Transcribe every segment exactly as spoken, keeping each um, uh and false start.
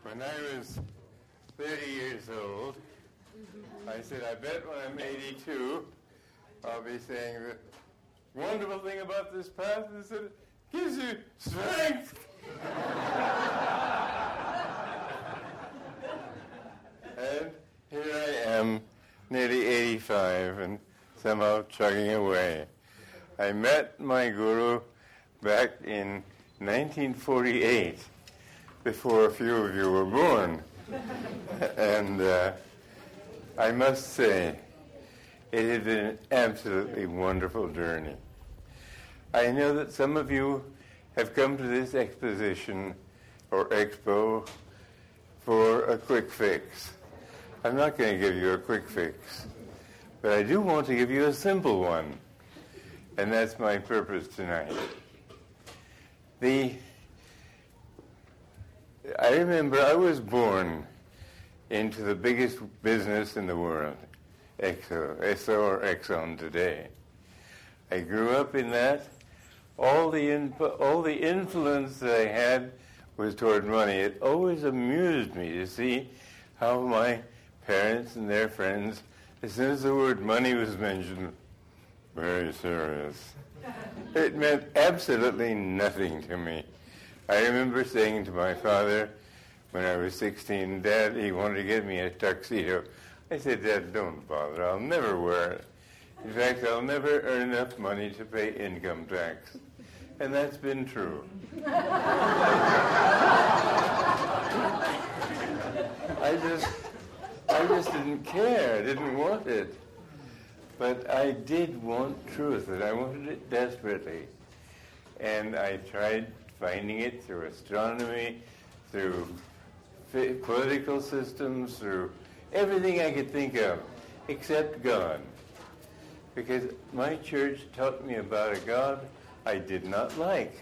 When I was thirty years old, I said, I bet when I'm eighty-two, I'll be saying the wonderful thing about this path is that it gives you strength. And here I am, nearly eighty-five, and somehow chugging away. I met my guru back in nineteen forty-eight, before a few of you were born. And uh, I must say, it has been an absolutely wonderful journey. I know that some of you have come to this exposition or expo for a quick fix. I'm not going to give you a quick fix, but I do want to give you a simple one, and that's my purpose tonight. The I remember I was born into the biggest business in the world, Exo, S O or Exxon today. I grew up in that. All the input, all the influence that I had was toward money. It always amused me to see how my parents and their friends, as soon as the word money was mentioned, very serious. It meant absolutely nothing to me. I remember saying to my father when I was sixteen, Dad, he wanted to get me a tuxedo. I said, Dad, don't bother. I'll never wear it. In fact, I'll never earn enough money to pay income tax. And that's been true. I just, I just didn't care. I didn't want it. But I did want truth, and I wanted it desperately. And I tried finding it through astronomy, through f- political systems, through everything I could think of, except God. Because my church taught me about a God I did not like.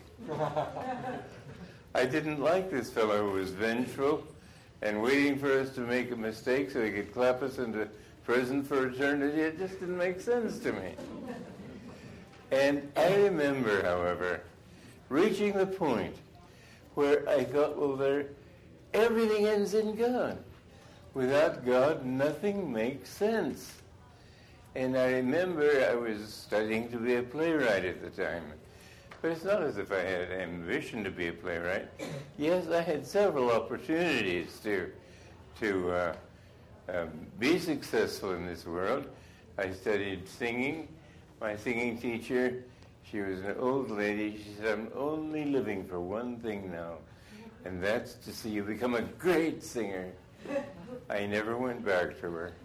I didn't like this fellow who was vengeful and waiting for us to make a mistake so he could clap us into prison for eternity. It just didn't make sense to me. And I remember, however, reaching the point where I thought, well, there, everything ends in God. Without God, nothing makes sense. And I remember I was studying to be a playwright at the time. But it's not as if I had an ambition to be a playwright. Yes, I had several opportunities to, to uh, um, be successful in this world. I studied singing. My singing teacher, she was an old lady. She said, I'm only living for one thing now, and that's to see you become a great singer. I never went back to her.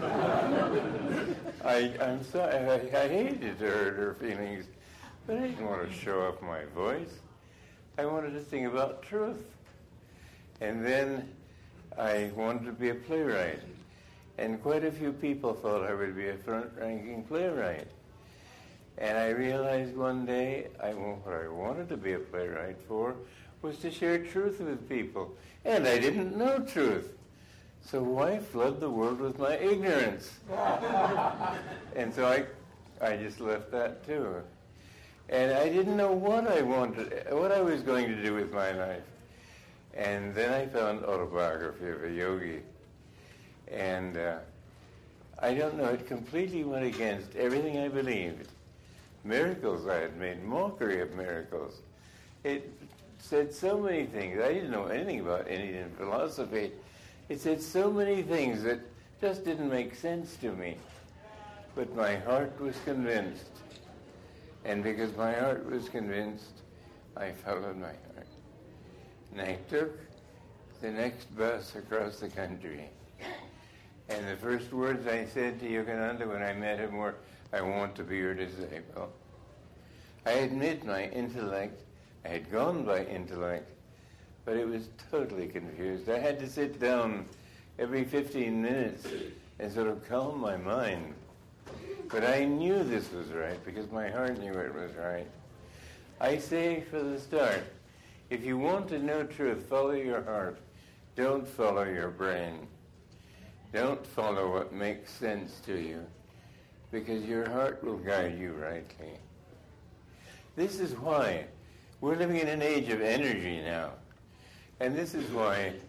I, I'm sorry. I, I hated to hurt her feelings, but I didn't want to show off my voice. I wanted to sing about truth. And then I wanted to be a playwright, and quite a few people thought I would be a front-ranking playwright. And I realized one day I, what I wanted to be a playwright for was to share truth with people. And I didn't know truth. So why flood the world with my ignorance? And so I, I just left that too. And I didn't know what I wanted, what I was going to do with my life. And then I found Autobiography of a Yogi. And uh, I don't know, it completely went against everything I believed. Miracles, I had made mockery of miracles. It said so many things. I didn't know anything about Indian philosophy. It said so many things that just didn't make sense to me. But my heart was convinced. And because my heart was convinced, I followed my heart. And I took the next bus across the country. And the first words I said to Yogananda when I met him were, I want to be your disciple. I admit my intellect, I had gone by intellect, but it was totally confused. I had to sit down every fifteen minutes and sort of calm my mind. But I knew this was right because my heart knew it was right. I say for the start, if you want to know truth, follow your heart. Don't follow your brain. Don't follow what makes sense to you, because your heart will guide you rightly. This is why we're living in an age of energy now. And this is why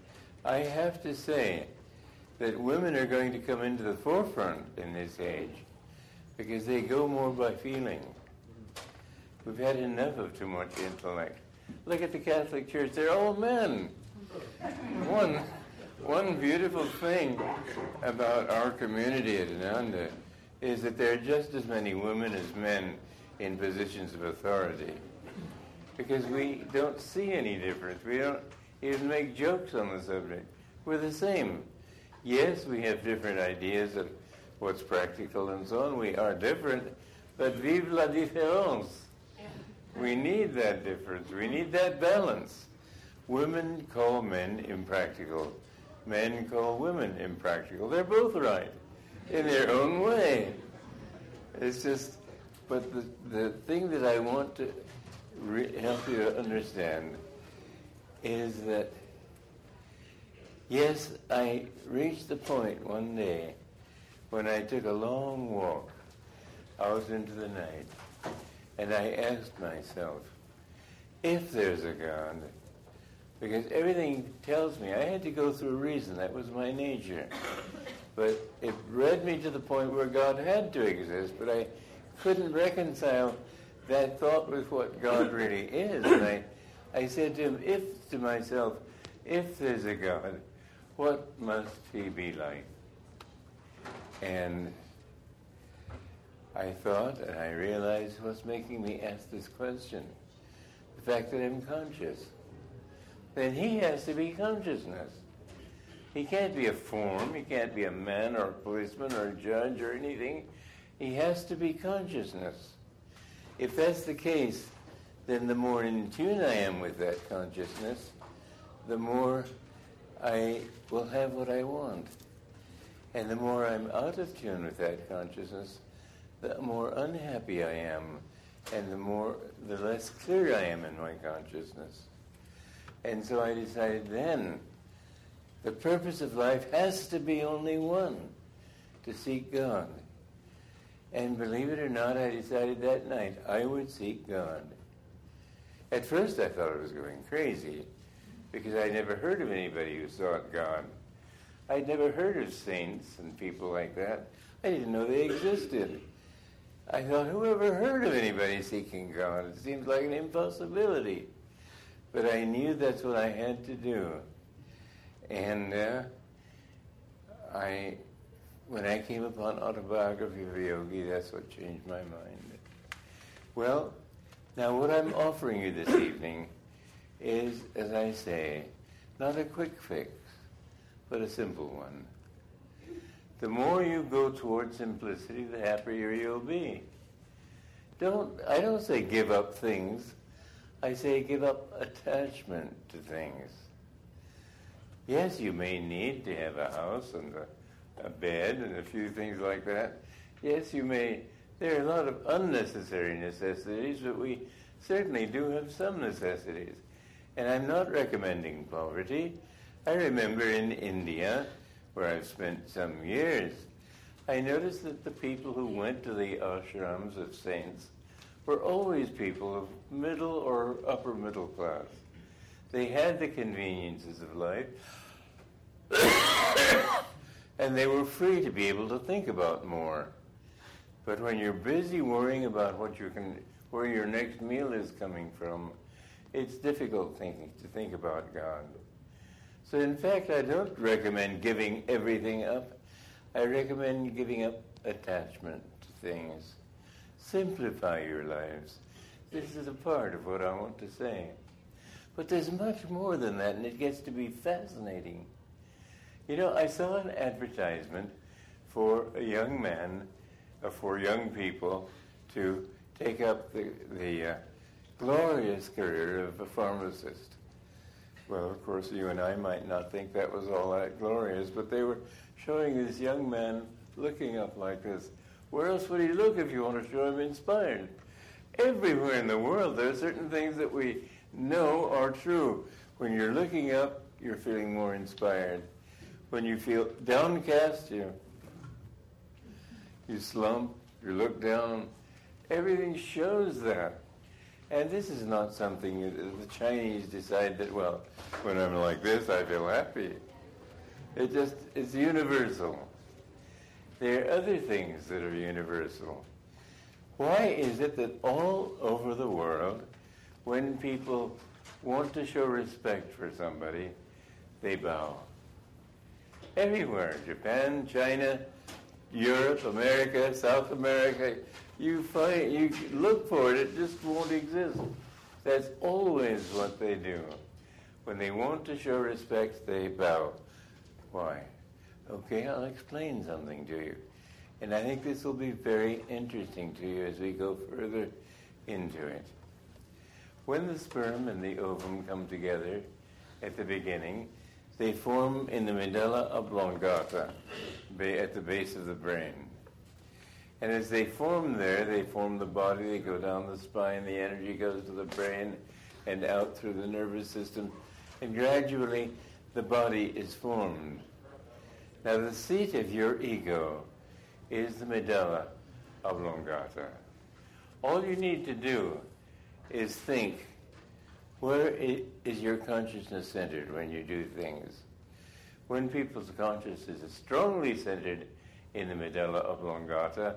I have to say that women are going to come into the forefront in this age because they go more by feeling. We've had enough of too much intellect. Look at the Catholic Church. They're all men. One, one beautiful thing about our community at Ananda is that there are just as many women as men in positions of authority because we don't see any difference. We don't even make jokes on the subject. We're the same. Yes, we have different ideas of what's practical and so on. We are different, but vive la différence. We need that difference. We need that balance. Women call men impractical. Men call women impractical. They're both right in their own way. It's just, but the, the thing that I want to re- help you to understand is that, yes, I reached the point one day when I took a long walk out into the night, and I asked myself, if there's a God, because everything tells me I had to go through reason, that was my nature. But it led me to the point where God had to exist, but I couldn't reconcile that thought with what God really is. And I, I said to him, if to myself, if there's a God, what must he be like? And I thought, and I realized what's making me ask this question, the fact that I'm conscious. Then he has to be consciousness. He can't be a form, he can't be a man or a policeman or a judge or anything. He has to be consciousness. If that's the case, then the more in tune I am with that consciousness, the more I will have what I want. And the more I'm out of tune with that consciousness, the more unhappy I am, and the more, the less clear I am in my consciousness. And so I decided then, the purpose of life has to be only one, to seek God. And believe it or not, I decided that night I would seek God. At first I thought I was going crazy, because I never heard of anybody who sought God. I'd never heard of saints and people like that. I didn't know they existed. I thought, who ever heard of anybody seeking God? It seems like an impossibility. But I knew that's what I had to do. And uh, I, when I came upon Autobiography of a Yogi, that's what changed my mind. Well, now what I'm offering you this evening is, as I say, not a quick fix, but a simple one. The more you go toward simplicity, the happier you'll be. Don't, I don't say give up things. I say give up attachment to things. Yes, you may need to have a house and a, a bed and a few things like that. Yes, you may. There are a lot of unnecessary necessities, but we certainly do have some necessities. And I'm not recommending poverty. I remember in India, where I've spent some years, I noticed that the people who went to the ashrams of saints were always people of middle or upper middle class. They had the conveniences of life, and they were free to be able to think about more. But when you're busy worrying about what you can, where your next meal is coming from, it's difficult thinking to think about God. So in fact, I don't recommend giving everything up. I recommend giving up attachment to things. Simplify your lives. This is a part of what I want to say. But there's much more than that, and it gets to be fascinating. You know, I saw an advertisement for a young man, uh, for young people, to take up the, the uh, glorious career of a pharmacist. Well, of course, you and I might not think that was all that glorious, but they were showing this young man looking up like this. Where else would he look if you want to show him inspired? Everywhere in the world, there are certain things that we know are true. When you're looking up, you're feeling more inspired. When you feel downcast, you, you slump, you look down. Everything shows that. And this is not something that the Chinese decide that, well, when I'm like this, I feel happy. It just, it's universal. There are other things that are universal. Why is it that all over the world, when people want to show respect for somebody, they bow? Everywhere, Japan, China, Europe, America, South America, you find, you look for it, it just won't exist. That's always what they do. When they want to show respect, they bow. Why? Okay, I'll explain something to you. And I think this will be very interesting to you as we go further into it. When the sperm and the ovum come together at the beginning, they form in the medulla oblongata, at the base of the brain. And as they form there, they form the body, they go down the spine, the energy goes to the brain and out through the nervous system, and gradually the body is formed. Now the seat of your ego is the medulla oblongata. All you need to do is think, where is your consciousness centered when you do things? When people's consciousness is strongly centered in the medulla oblongata,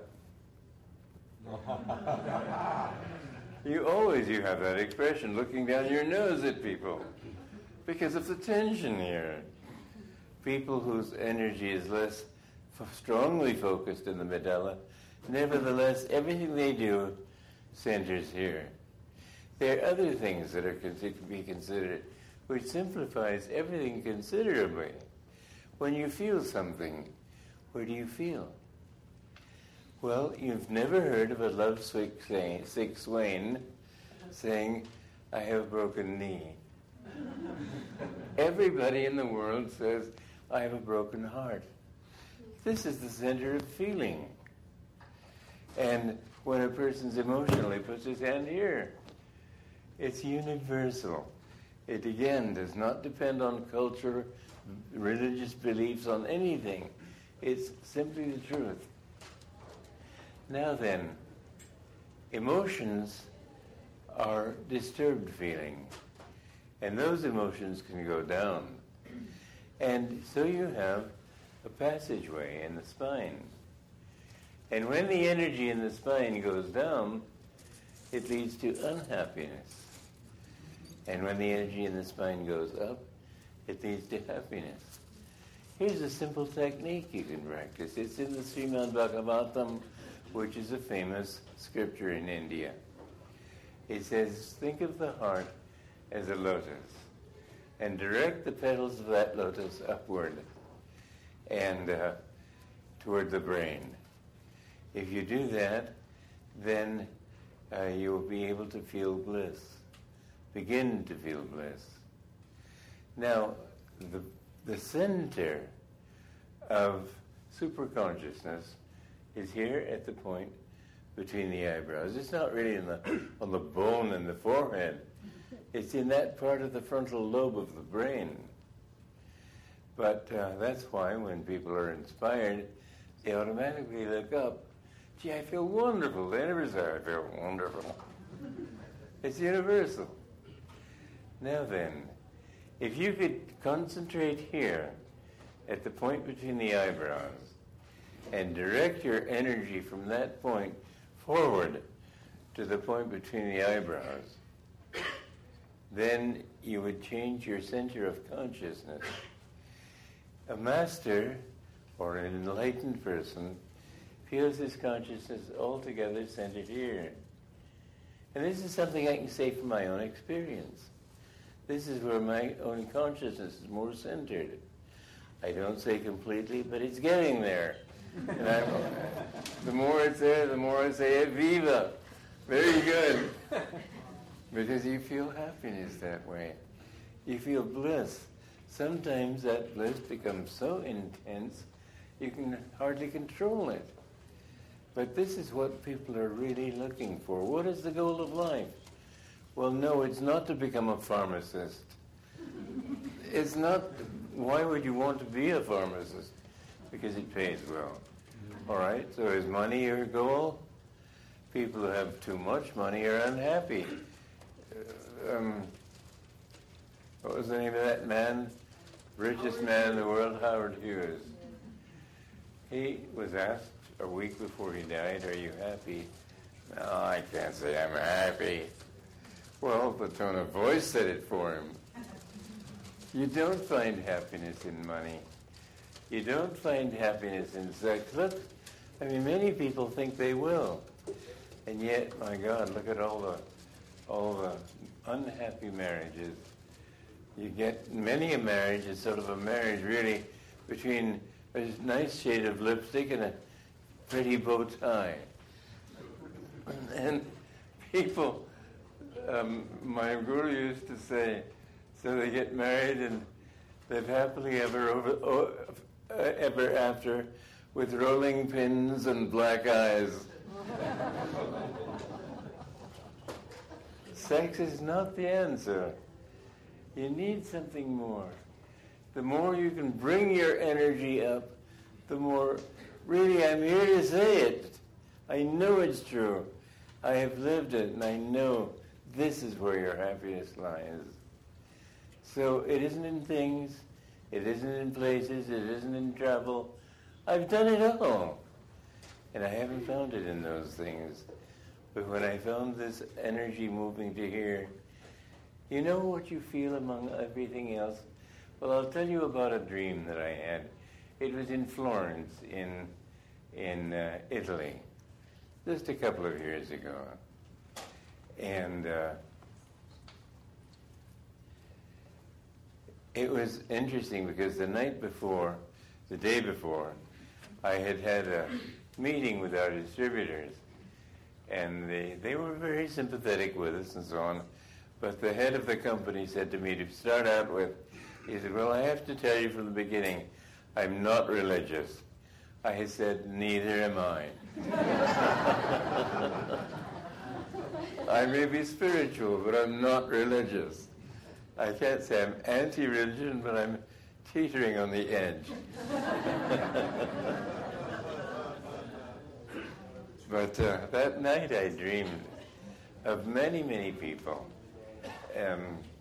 you always, you have that expression, looking down your nose at people because of the tension here. People whose energy is less f- strongly focused in the medulla, nevertheless, everything they do centers here. There are other things that are con- to be considered, which simplifies everything considerably. When you feel something, where do you feel? Well, you've never heard of a love-sick sick swain saying, I have a broken knee. Everybody in the world says, I have a broken heart. This is the center of feeling. And when a person's emotionally puts his hand here, it's universal. It again does not depend on culture, religious beliefs, on anything. It's simply the truth. Now then, emotions are disturbed feeling, and those emotions can go down. And so you have a passageway in the spine. And when the energy in the spine goes down, it leads to unhappiness. And when the energy in the spine goes up, it leads to happiness. Here's a simple technique you can practice. It's in the Srimad Bhagavatam, which is a famous scripture in India. It says, think of the heart as a lotus and direct the petals of that lotus upward and uh, toward the brain. If you do that, then uh, you'll be able to feel bliss, begin to feel bliss. Now, the, the center of superconsciousness is here at the point between the eyebrows. It's not really in the, on the bone in the forehead. It's in that part of the frontal lobe of the brain. But uh, that's why when people are inspired, they automatically look up. Gee, I feel wonderful. They never say, I feel wonderful. It's universal. Now then, if you could concentrate here at the point between the eyebrows and direct your energy from that point forward to the point between the eyebrows, then you would change your center of consciousness. A master or an enlightened person feels his consciousness altogether centered here. And this is something I can say from my own experience. This is where my own consciousness is more centered. I don't say completely, but it's getting there. And I'm, the more it's there, the more I say, Viva! Very good. Because you feel happiness that way. You feel bliss. Sometimes that bliss becomes so intense, you can hardly control it. But this is what people are really looking for. What is the goal of life? Well, no, it's not to become a pharmacist. It's not, why would you want to be a pharmacist? Because it pays well. All right, so is money your goal? People who have too much money are unhappy. Uh, um, what was the name of that man richest man in the world, Howard Hughes. He was asked a week before he died, "Are you happy?" "No, I can't say I'm happy." Well, the tone of voice said it for him. You don't find happiness in money. You don't find happiness in sex. Look, I mean, many people think they will. And yet, my God, look at all the all the unhappy marriages. You get many a marriage is sort of a marriage really between a nice shade of lipstick and a pretty bow tie. And people, um, my guru used to say, so they get married and live happily ever over, oh, uh, ever after with rolling pins and black eyes. Sex is not the answer. You need something more. The more you can bring your energy up, the more, really, I'm here to say it. I know it's true. I have lived it, and I know this is where your happiness lies. So it isn't in things, it isn't in places, it isn't in travel. I've done it all. And I haven't found it in those things. But when I found this energy moving to here, you know what you feel among everything else? Well, I'll tell you about a dream that I had. It was in Florence, in in uh, Italy, just a couple of years ago. And uh, it was interesting because the night before, the day before, I had had a meeting with our distributors. And they, they were very sympathetic with us and so on. But the head of the company said to me to start out with, he said, "Well, I have to tell you from the beginning, I'm not religious." I said, "Neither am I." I may be spiritual, but I'm not religious. I can't say I'm anti-religion, but I'm teetering on the edge. But uh, that night I dreamed of many, many people, um,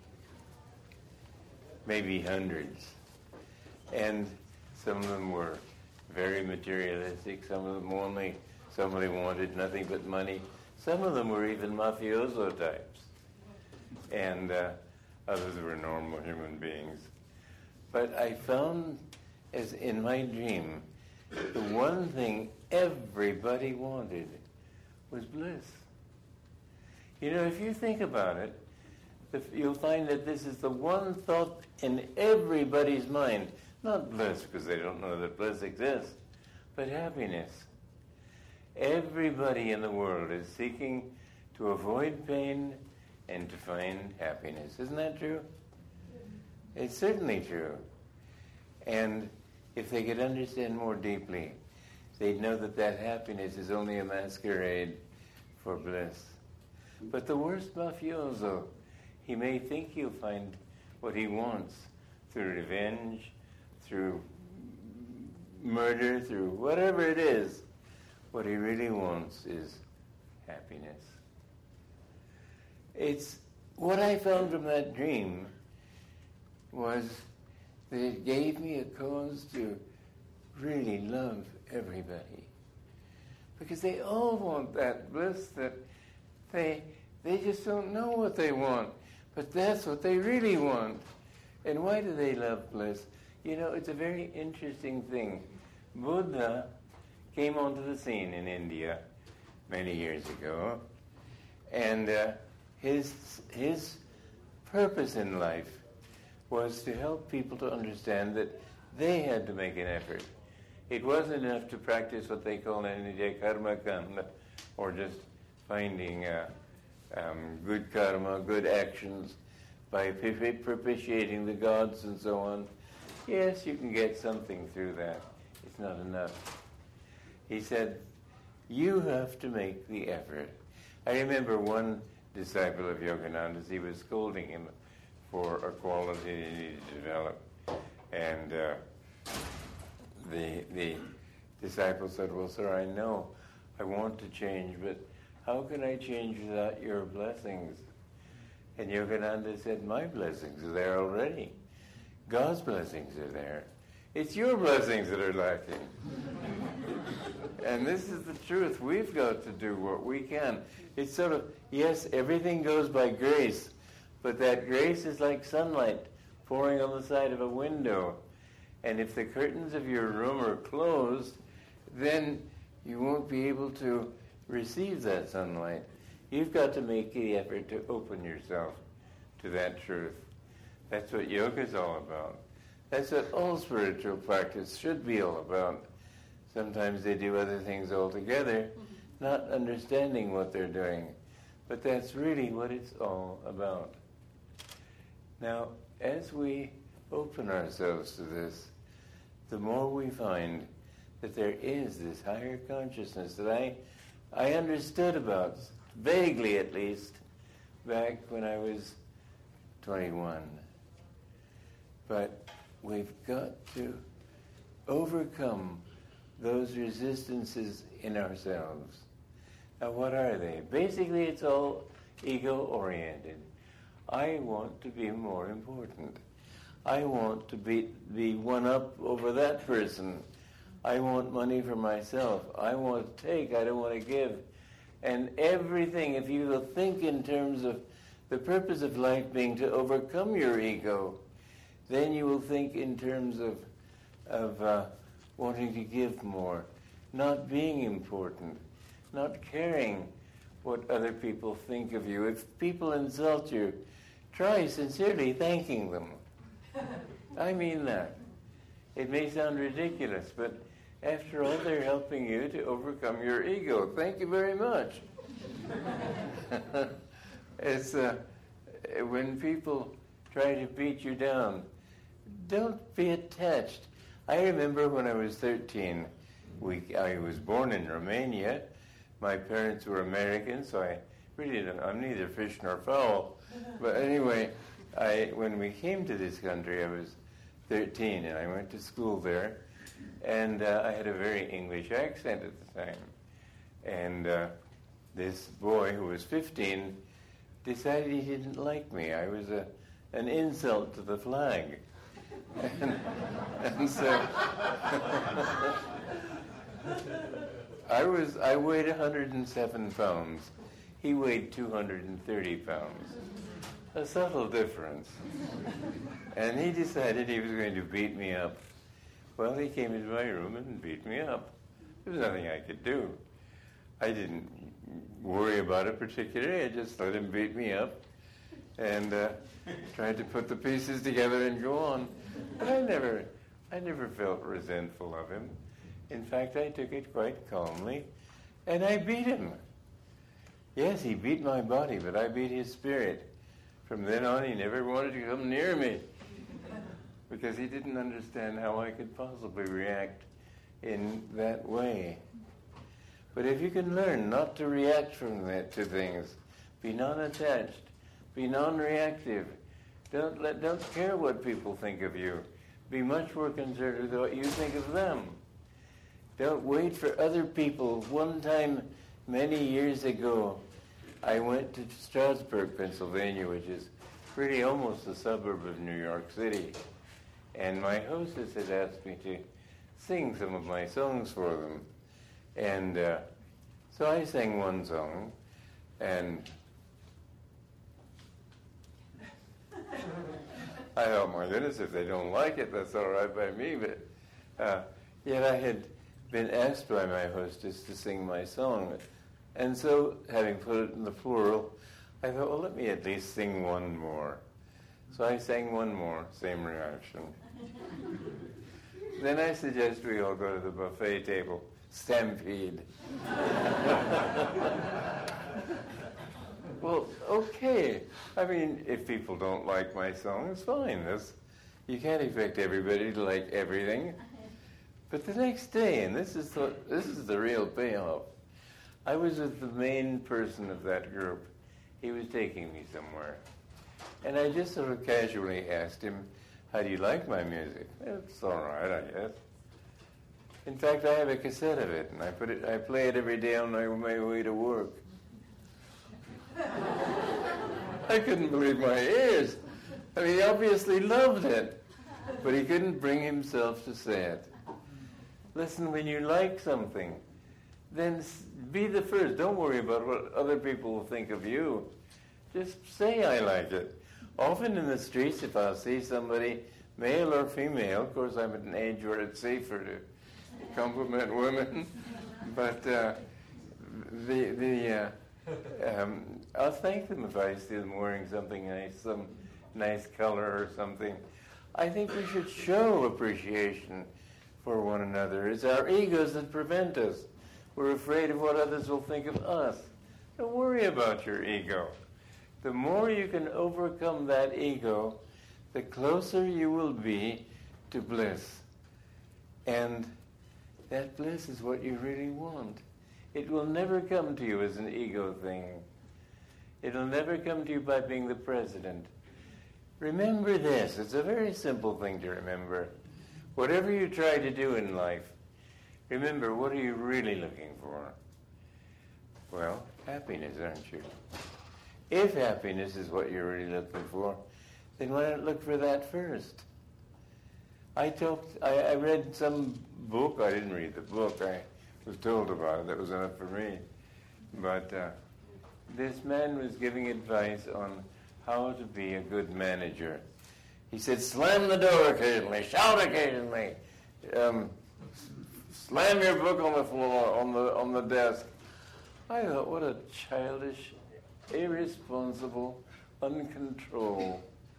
maybe hundreds. And some of them were very materialistic, some of them only, somebody wanted nothing but money. Some of them were even mafioso types. And uh, others were normal human beings. But I found, as in my dream, the one thing everybody wanted was bliss. You know, if you think about it, you'll find that this is the one thought in everybody's mind. Not bliss, because they don't know that bliss exists, but happiness. Everybody in the world is seeking to avoid pain and to find happiness. Isn't that true? It's certainly true. And if they could understand more deeply, they'd know that that happiness is only a masquerade for bliss. But the worst mafioso, he may think he'll find what he wants through revenge, through murder, through whatever it is. What he really wants is happiness. It's what I found from that dream was that it gave me a cause to really love everybody. Because they all want that bliss that they they just don't know what they want. But that's what they really want. And why do they love bliss? You know, it's a very interesting thing. Buddha came onto the scene in India many years ago, and uh, his his purpose in life was to help people to understand that they had to make an effort. It wasn't enough to practice what they call Nidya Karma Kanda, or just finding uh, um, good karma, good actions by propitiating the gods and so on. Yes, you can get something through that. It's not enough. He said, you have to make the effort. I remember one disciple of Yogananda's, he was scolding him for a quality he needed to develop. And uh, the the disciple said, well, sir, I know I want to change, but how can I change without your blessings? And Yogananda said, my blessings are there already. God's blessings are there. It's your blessings that are lacking. And this is the truth. We've got to do what we can. It's sort of, yes, everything goes by grace, but that grace is like sunlight pouring on the side of a window. And if the curtains of your room are closed, then you won't be able to receive that sunlight. You've got to make the effort to open yourself to that truth. That's what yoga is all about. That's what all spiritual practice should be all about. Sometimes they do other things altogether, not understanding what they're doing. But that's really what it's all about. Now, as we open ourselves to this, the more we find that there is this higher consciousness that I, I understood about, vaguely at least, back when I was twenty-one. But we've got to overcome those resistances in ourselves. Now, what are they? Basically, it's all ego-oriented. I want to be more important. I want to be, be one up over that person. I want money for myself. I want to take. I don't want to give. And everything, if you will think in terms of the purpose of life being to overcome your ego, then you will think in terms of, of uh, wanting to give more, not being important, not caring what other people think of you. If people insult you, try sincerely thanking them. I mean that. It may sound ridiculous, but after all, they're helping you to overcome your ego. Thank you very much. It's uh, when people try to beat you down, don't be attached. I remember when I was thirteen, we, I was born in Romania. My parents were American, so I really don't, I'm neither fish nor fowl. But anyway, I, when we came to this country, I was thirteen, and I went to school there. And uh, I had a very English accent at the time. And uh, this boy, who was fifteen, decided he didn't like me. I was a, an insult to the flag. And, and so I was I weighed one hundred seven pounds. He weighed two hundred thirty pounds. A subtle difference. And he decided he was going to beat me up. Well, he came into my room and beat me up. There was nothing I could do. I didn't worry about it particularly. I just let him beat me up and uh, tried to put the pieces together and go on. But I never, I never felt resentful of him. In fact, I took it quite calmly, and I beat him. Yes, he beat my body, but I beat his spirit. From then on, he never wanted to come near me because he didn't understand how I could possibly react in that way. But if you can learn not to react from that to things, be non-attached, be non-reactive, don't let, don't care what people think of you. Be much more concerned with what you think of them. Don't wait for other people. One time, many years ago, I went to Strasburg, Pennsylvania, which is really almost a suburb of New York City. And my hostess had asked me to sing some of my songs for them. And uh, so I sang one song, and I thought, my goodness, if they don't like it, that's all right by me. But uh, yet I had been asked by my hostess to sing my song. And so, having put it in the plural, I thought, well, let me at least sing one more. So I sang one more, same reaction. Then I suggest we all go to the buffet table. Stampede. Well, okay. I mean, if people don't like my song, it's fine. That's, you can't expect everybody to like everything. But the next day, and this is the, this is the real payoff, I was with the main person of that group. He was taking me somewhere. And I just sort of casually asked him, how do you like my music? It's all right, I guess. In fact, I have a cassette of it, and I put it, I play it every day on my, my way to work. I couldn't believe my ears. I mean, he obviously loved it. but he couldn't bring himself to say it. Listen, when you like something, then be the first. Don't worry about what other people will think of you. Just say I like it. Often in the streets, if I see somebody, male or female, of course I'm at an age where it's safer to compliment women, but uh, the the uh, um, I'll thank them if I see them wearing something nice, some nice color or something. I think we should show appreciation for one another. It's our egos that prevent us. We're afraid of what others will think of us. Don't worry about your ego. The more you can overcome that ego, the closer you will be to bliss. And that bliss is what you really want. It will never come to you as an ego thing. It'll never come to you by being the president. Remember this. It's a very simple thing to remember. Whatever you try to do in life, remember, what are you really looking for? Well, happiness, aren't you? If happiness is what you're really looking for, then why not look for that first? I talked, I, I read some book. I didn't read the book. I was told about it. That was enough for me. But uh, this man was giving advice on how to be a good manager. He said, slam the door occasionally, shout occasionally, um, slam your book on the floor, on the on the desk. I thought, what a childish, irresponsible, uncontrolled.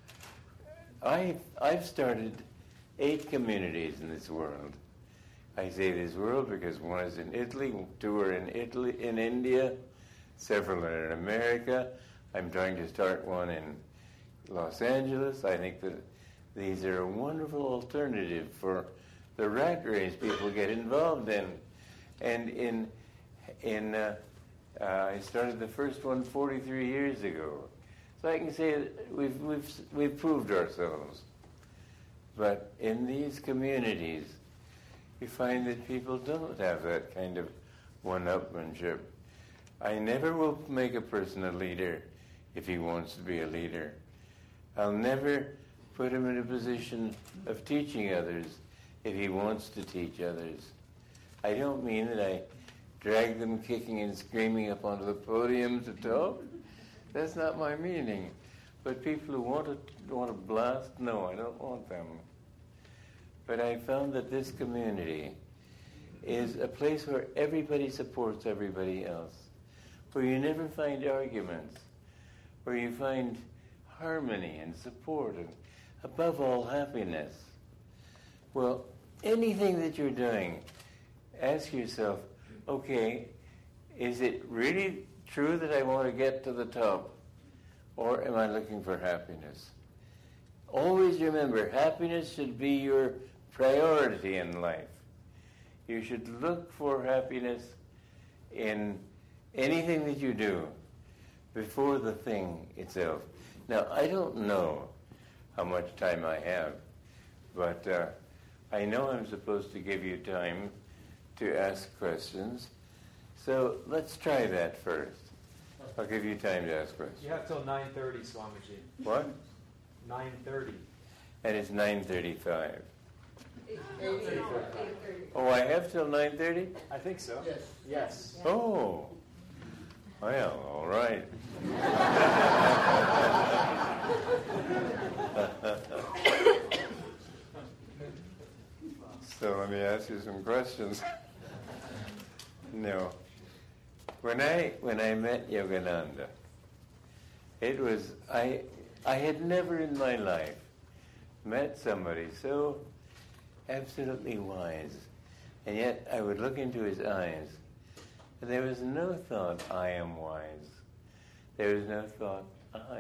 I I've started eight communities in this world. I say this world because one is in Italy, two are in Italy, in India, several are in America. I'm trying to start one in Los Angeles. I think that these are a wonderful alternative for the rat race people get involved in. And in in uh, uh, I started the first one forty-three years ago, so I can say that we've we've we've proved ourselves. But in these communities, you find that people don't have that kind of one-upmanship. I never will make a person a leader if he wants to be a leader. I'll never put him in a position of teaching others if he wants to teach others. I don't mean that I drag them kicking and screaming up onto the podium to talk. That's not my meaning. But people who want to, want to blast, no, I don't want them. But I found that this community is a place where everybody supports everybody else, where you never find arguments, where you find harmony and support, and above all, happiness. Well, anything that you're doing, ask yourself, okay, is it really true that I want to get to the top, or am I looking for happiness? Always remember, happiness should be your priority in life. You should look for happiness in anything that you do before the thing itself. Now, I don't know how much time I have, but uh, I know I'm supposed to give you time to ask questions. So let's try that first. I'll give you time to ask questions. You have till nine thirty, Swamiji. What? nine thirty. And it's nine thirty-five. Oh, I have till nine thirty? I think so. Yes. Yes. Oh. Well, all right. So let me ask you some questions. No. When I when I met Yogananda, it was I I had never in my life met somebody so absolutely wise, and yet I would look into his eyes, and there was no thought, I am wise. There was no thought, I.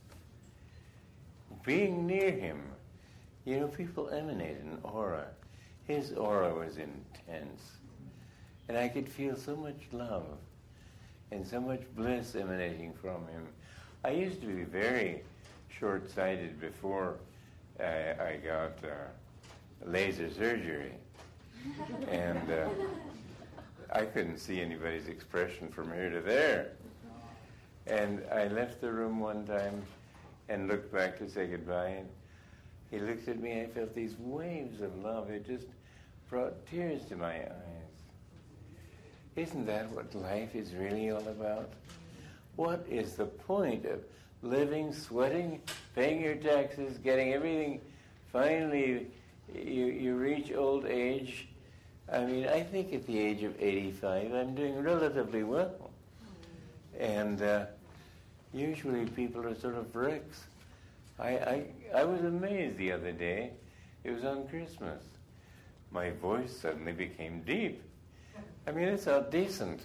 Being near him, you know, people emanate an aura. His aura was intense, and I could feel so much love and so much bliss emanating from him. I used to be very short-sighted before I, I got uh, laser surgery, and uh, I couldn't see anybody's expression from here to there. And I left the room one time and looked back to say goodbye, and he looked at me, I felt these waves of love. It just brought tears to my eyes. Isn't that what life is really all about? What is the point of living, sweating, paying your taxes, getting everything? Finally, you, you reach old age. I mean, I think at the age of eighty-five, I'm doing relatively well. And uh, usually people are sort of wrecks. I, I, I was amazed the other day. It was on Christmas. My voice suddenly became deep. I mean, it's not decent.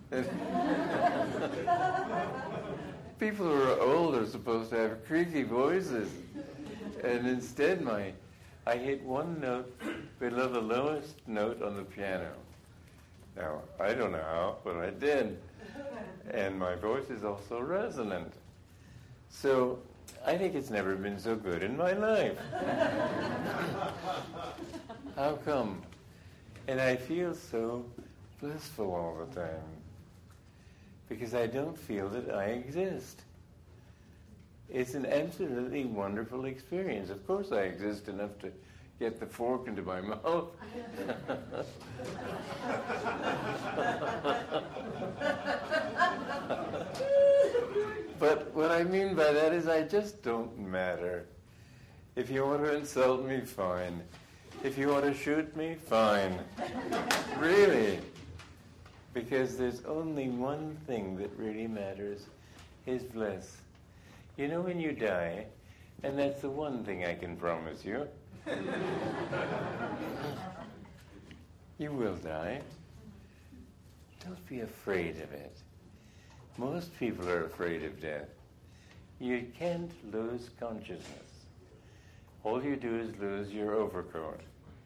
People who are old are supposed to have creaky voices. And instead, my I hit one note below the lowest note on the piano. Now, I don't know how, but I did. And my voice is also resonant. So I think it's never been so good in my life. How come? And I feel so blissful all the time because I don't feel that I exist. It's an absolutely wonderful experience. Of course I exist enough to get the fork into my mouth. But what I mean by that is I just don't matter. If you want to insult me, fine. If you want to shoot me, fine. Really. Because there's only one thing that really matters, is bliss. You know when you die, and that's the one thing I can promise you, you will die. Don't be afraid of it. Most people are afraid of death. You can't lose consciousness. All you do is lose your overcoat.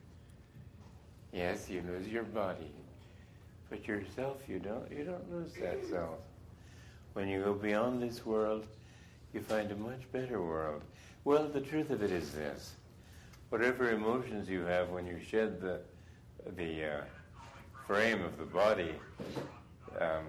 Yes, you lose your body. But yourself, you don't, you don't lose that self. When you go beyond this world, you find a much better world. Well, the truth of it is this. Whatever emotions you have when you shed the, the uh, frame of the body, um,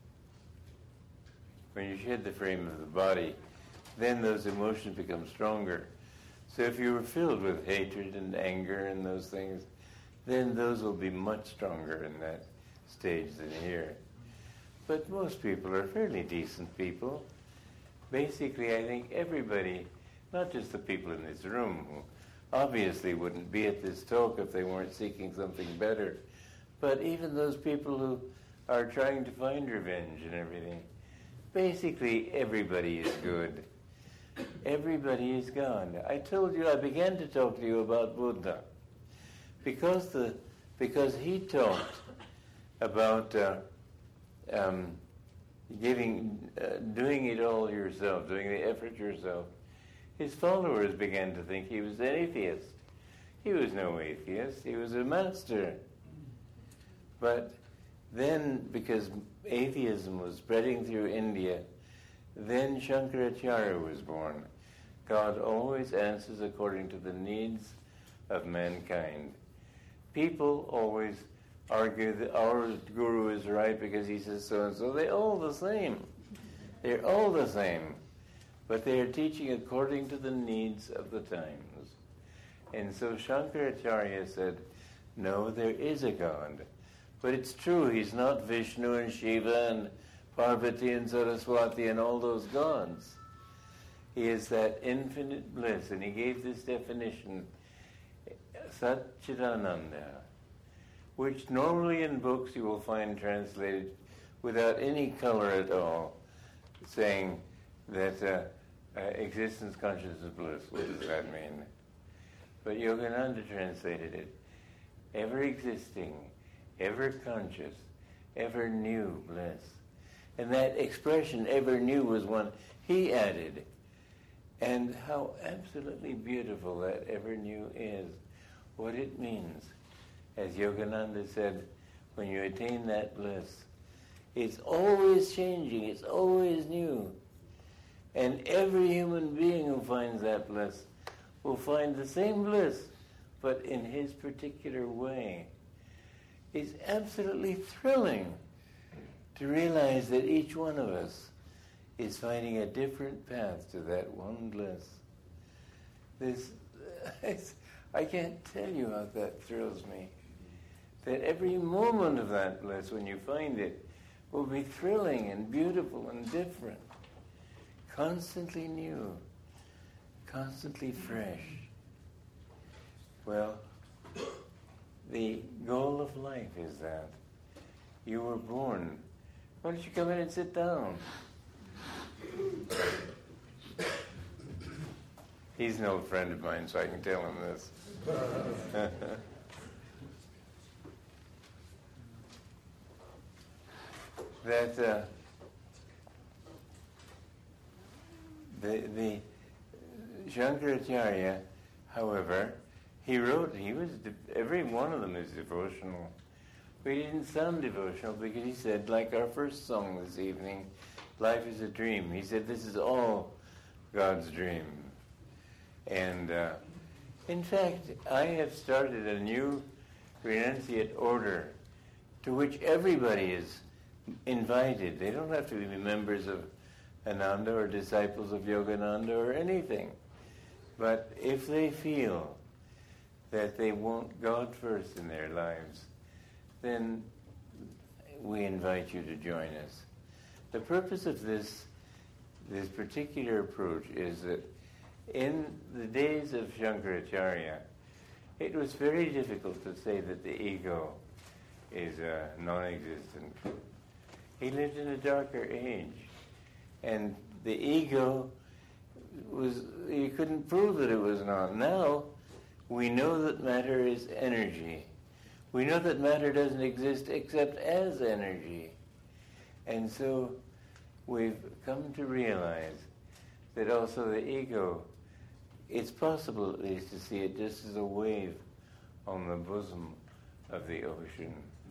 when you shed the frame of the body, then those emotions become stronger. So if you were filled with hatred and anger and those things, then those will be much stronger in that stage than here. But most people are fairly decent people. Basically, I think everybody, not just the people in this room, who obviously wouldn't be at this talk if they weren't seeking something better, but even those people who are trying to find revenge and everything, basically everybody is good. Everybody is God. I told you, I began to talk to you about Buddha because the because he talked about uh, um, giving, uh, doing it all yourself, doing the effort yourself. His followers began to think he was an atheist. He was no atheist. He was a master. But then, because atheism was spreading through India, then Shankaracharya was born. God always answers according to the needs of mankind. People always argue that our guru is right because he says so and so. They're all the same. They're all the same. But they are teaching according to the needs of the times. And so Shankaracharya said, no, there is a God. But it's true, he's not Vishnu and Shiva and Parvati and Saraswati and all those gods. He is that infinite bliss. And he gave this definition, Satchidananda, which normally in books you will find translated without any color at all, saying that uh, uh, existence, consciousness, bliss. What does that mean? But Yogananda translated it, ever existing, ever conscious, ever new bliss. And that expression, ever new, was one he added. And how absolutely beautiful that ever new is. What it means, as Yogananda said, when you attain that bliss, it's always changing, it's always new. And every human being who finds that bliss will find the same bliss, but in his particular way. It's absolutely thrilling to realize that each one of us is finding a different path to that one bliss. This, I can't tell you how that thrills me. That every moment of that bliss, when you find it, will be thrilling and beautiful and different. Constantly new. Constantly fresh. Well, the goal of life is that. You were born. Why don't you come in and sit down? He's an old friend of mine, so I can tell him this. that uh, the the Shankaracharya, however, he wrote. He was de- every one of them is devotional. But he didn't sound devotional because he said, like our first song this evening, "Life is a dream." He said, "This is all God's dream." And uh, in fact, I have started a new renunciate order to which everybody is invited. They don't have to be members of Ananda or disciples of Yogananda or anything. But if they feel that they want God first in their lives, then we invite you to join us. The purpose of this, this particular approach is that in the days of Shankaracharya, it was very difficult to say that the ego is uh, non-existent. He lived in a darker age, and the ego was, you couldn't prove that it was not. Now, we know that matter is energy. We know that matter doesn't exist except as energy. And so we've come to realize that also the ego, it's possible at least to see it just as a wave on the bosom of the ocean.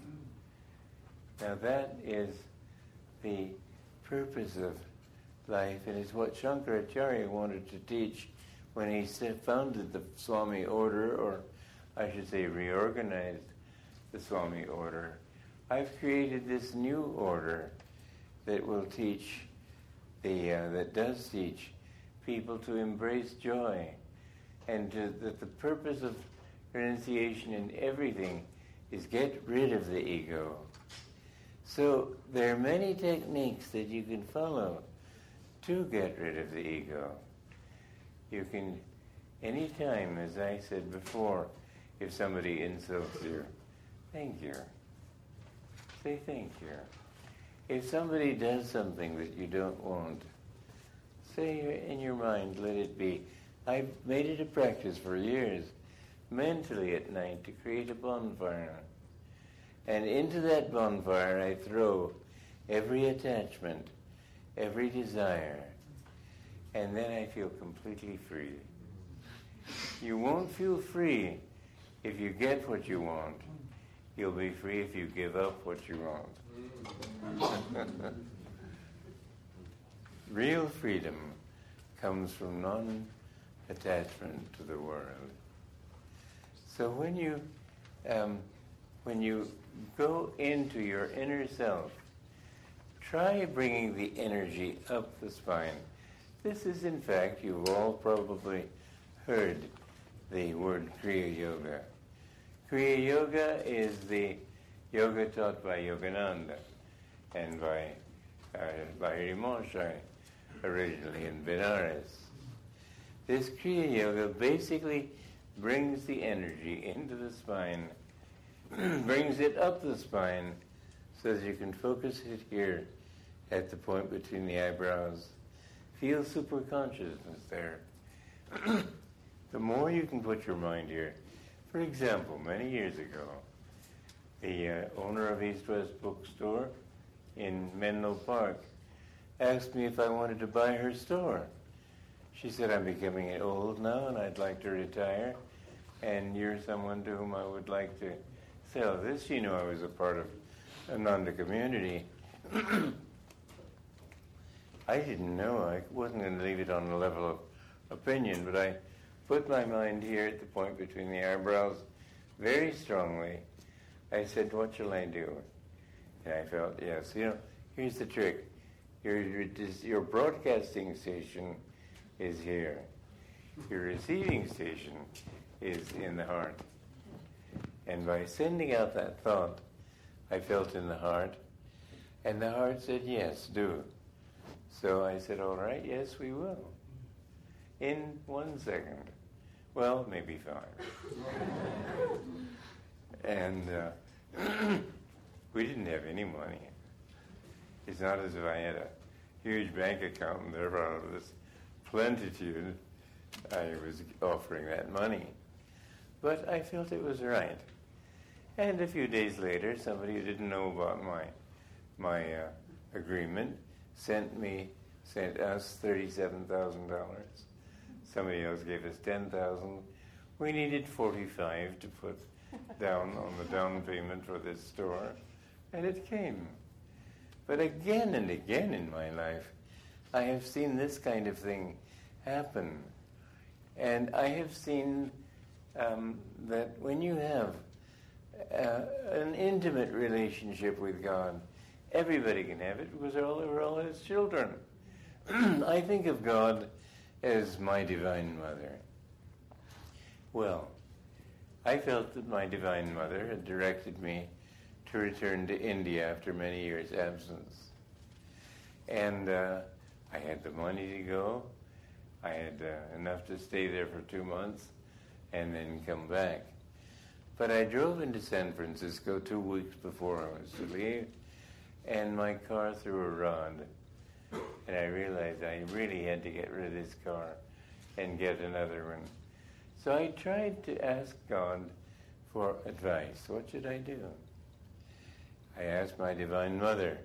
Now that is the purpose of life, and it's what Shankaracharya wanted to teach when he founded the Swami order, or I should say reorganized the Swami order. I've created this new order that will teach the uh, that does teach people to embrace joy, and to, that the purpose of renunciation in everything is get rid of the ego. So there are many techniques that you can follow to get rid of the ego. You can, anytime, as I said before, if somebody insults you, thank you. Say thank you. If somebody does something that you don't want, say in your mind, let it be. I've made it a practice for years, mentally at night, to create a bonfire. And into that bonfire I throw every attachment, every desire, and then I feel completely free. You won't feel free if you get what you want. You'll be free if you give up what you want. Real freedom comes from non-attachment to the world. So when you um, when you go into your inner self, try bringing the energy up the spine. This is, in fact, you've all probably heard the word Kriya Yoga. Kriya Yoga is the yoga taught by Yogananda and by uh, Lahiri Mahasaya, originally in Benares. This Kriya Yoga basically brings the energy into the spine, brings it up the spine so that you can focus it here at the point between the eyebrows. Feel superconsciousness there. The more you can put your mind here. For example, many years ago, the uh, owner of East West Bookstore in Menlo Park asked me if I wanted to buy her store. She said, I'm becoming old now and I'd like to retire, and you're someone to whom I would like to sell this. She knew I was a part of Ananda community. I didn't know. I wasn't going to leave it on the level of opinion, but I put my mind here at the point between the eyebrows very strongly. I said, what shall I do? And I felt, yes. You know, here's the trick. Your, your, your broadcasting station is here. Your receiving station is in the heart. And by sending out that thought, I felt in the heart, and the heart said, yes, do. So I said, all right, yes, we will. In one second. Well, maybe five. And uh, we didn't have any money. It's not as if I had a huge bank account and therefore out of this plenitude I was offering that money. But I felt it was right. And a few days later, somebody who didn't know about my my uh, agreement sent me, sent us thirty-seven thousand dollars. Somebody else gave us ten thousand dollars. We needed forty-five to put down on the down payment for this store, and it came. But again and again in my life, I have seen this kind of thing happen. And I have seen um, that when you have uh, an intimate relationship with God, everybody can have it because they're all, we're all His children. I think of God as my Divine Mother. Well, I felt that my Divine Mother had directed me to return to India after many years' absence. And uh, I had the money to go. I had uh, enough to stay there for two months and then come back. But I drove into San Francisco two weeks before I was to leave, and my car threw a rod. And I realized I really had to get rid of this car and get another one. So I tried to ask God for advice. What should I do? I asked my Divine Mother.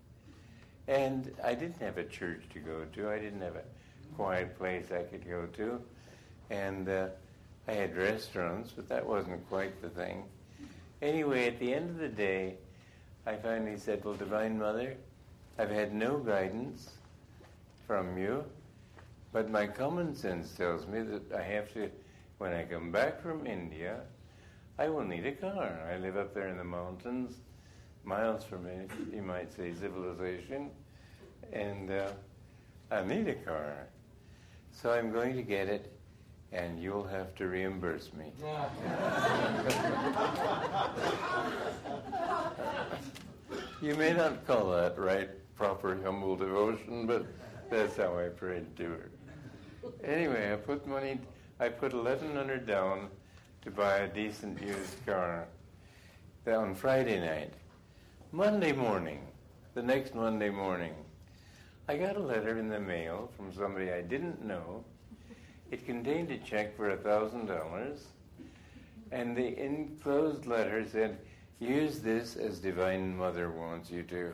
And I didn't have a church to go to. I didn't have a quiet place I could go to. And uh, I had restaurants, but that wasn't quite the thing. Anyway, at the end of the day, I finally said, well, Divine Mother, I've had no guidance from you, but my common sense tells me that I have to, when I come back from India, I will need a car. I live up there in the mountains, miles from it, you might say, civilization, and uh, I need a car. So I'm going to get it, and you'll have to reimburse me. You may not call that right, proper, humble devotion, but that's how I prayed to her. Anyway, I put money, I put eleven hundred dollars down to buy a decent used car on Friday night. Monday morning, the next Monday morning, I got a letter in the mail from somebody I didn't know. It contained a check for one thousand dollars, and the enclosed letter said, use this as Divine Mother wants you to.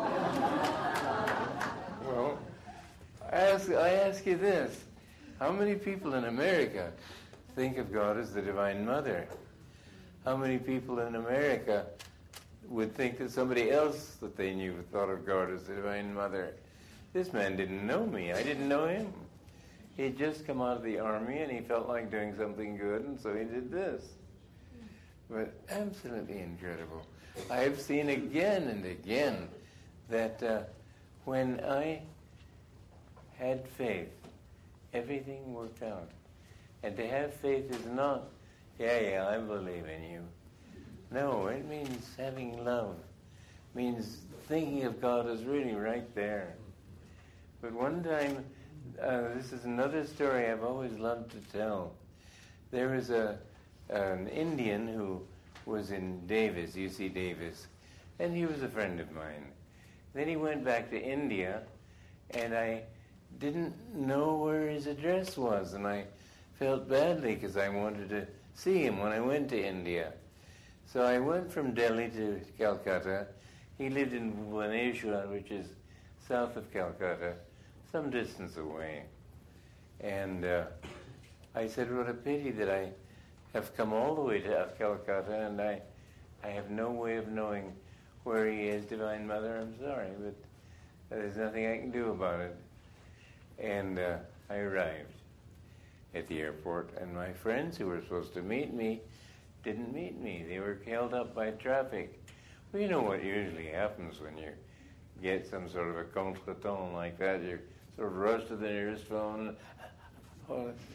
Well, I ask, I ask you this. How many people in America think of God as the Divine Mother? How many people in America would think that somebody else that they knew thought of God as the Divine Mother? This man didn't know me. I didn't know him. He'd just come out of the army and he felt like doing something good, and so he did this. But absolutely incredible. I have seen again and again that uh, when I had faith, everything worked out. And to have faith is not, yeah, yeah, I believe in you. No, it means having love. It means thinking of God as really right there. But one time, uh, this is another story I've always loved to tell. There was a an Indian who was in Davis, U C Davis, and he was a friend of mine. Then he went back to India, and I didn't know where his address was, and I felt badly because I wanted to see him when I went to India. So I went from Delhi to Calcutta. He lived in Bhubaneswar, which is south of Calcutta, some distance away. And uh, I said, what a pity that I have come all the way to Calcutta, and I, I have no way of knowing where he is, Divine Mother. I'm sorry, but there's nothing I can do about it. And uh, I arrived at the airport, and my friends who were supposed to meet me didn't meet me. They were held up by traffic. Well, you know what usually happens when you get some sort of a contretemps like that. You sort of rush to the nearest phone. Oh,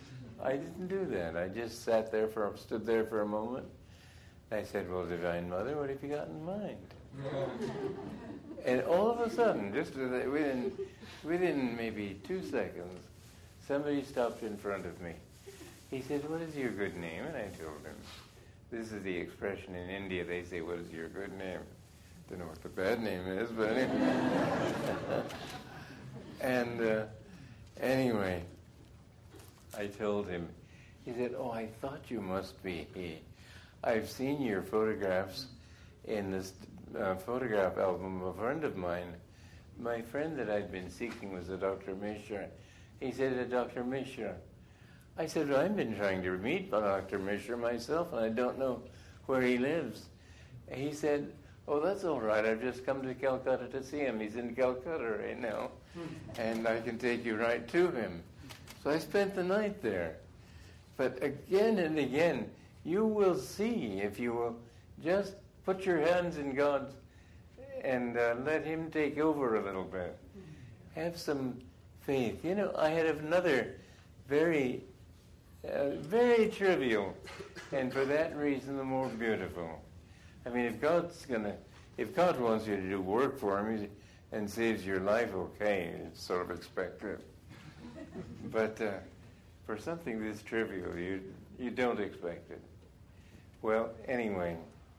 I didn't do that. I just sat there for, stood there for a moment. I said, well, Divine Mother, what have you got in mind? And all of a sudden, just within, within maybe two seconds, somebody stopped in front of me. He said, what is your good name? And I told him. This is the expression in India. They say, what is your good name? Don't know what the bad name is, but anyway. and uh, anyway, I told him. He said, oh, I thought you must be he. I've seen your photographs in this uh, photograph album of a friend of mine. My friend that I'd been seeking was a Doctor Mishra. He said, a Doctor Mishra. I said, well, I've been trying to meet Doctor Mishra myself, and I don't know where he lives. And he said, oh, that's all right. I've just come to Calcutta to see him. He's in Calcutta right now, and I can take you right to him. So I spent the night there. But again and again, you will see if you will just put your hands in God's and uh, let Him take over a little bit. Have some faith. You know, I had another very, uh, very trivial, and for that reason, the more beautiful. I mean, if God's gonna, if God wants you to do work for Him and saves your life, okay, it's sort of expected. But uh, for something this trivial, you you don't expect it. Well, anyway,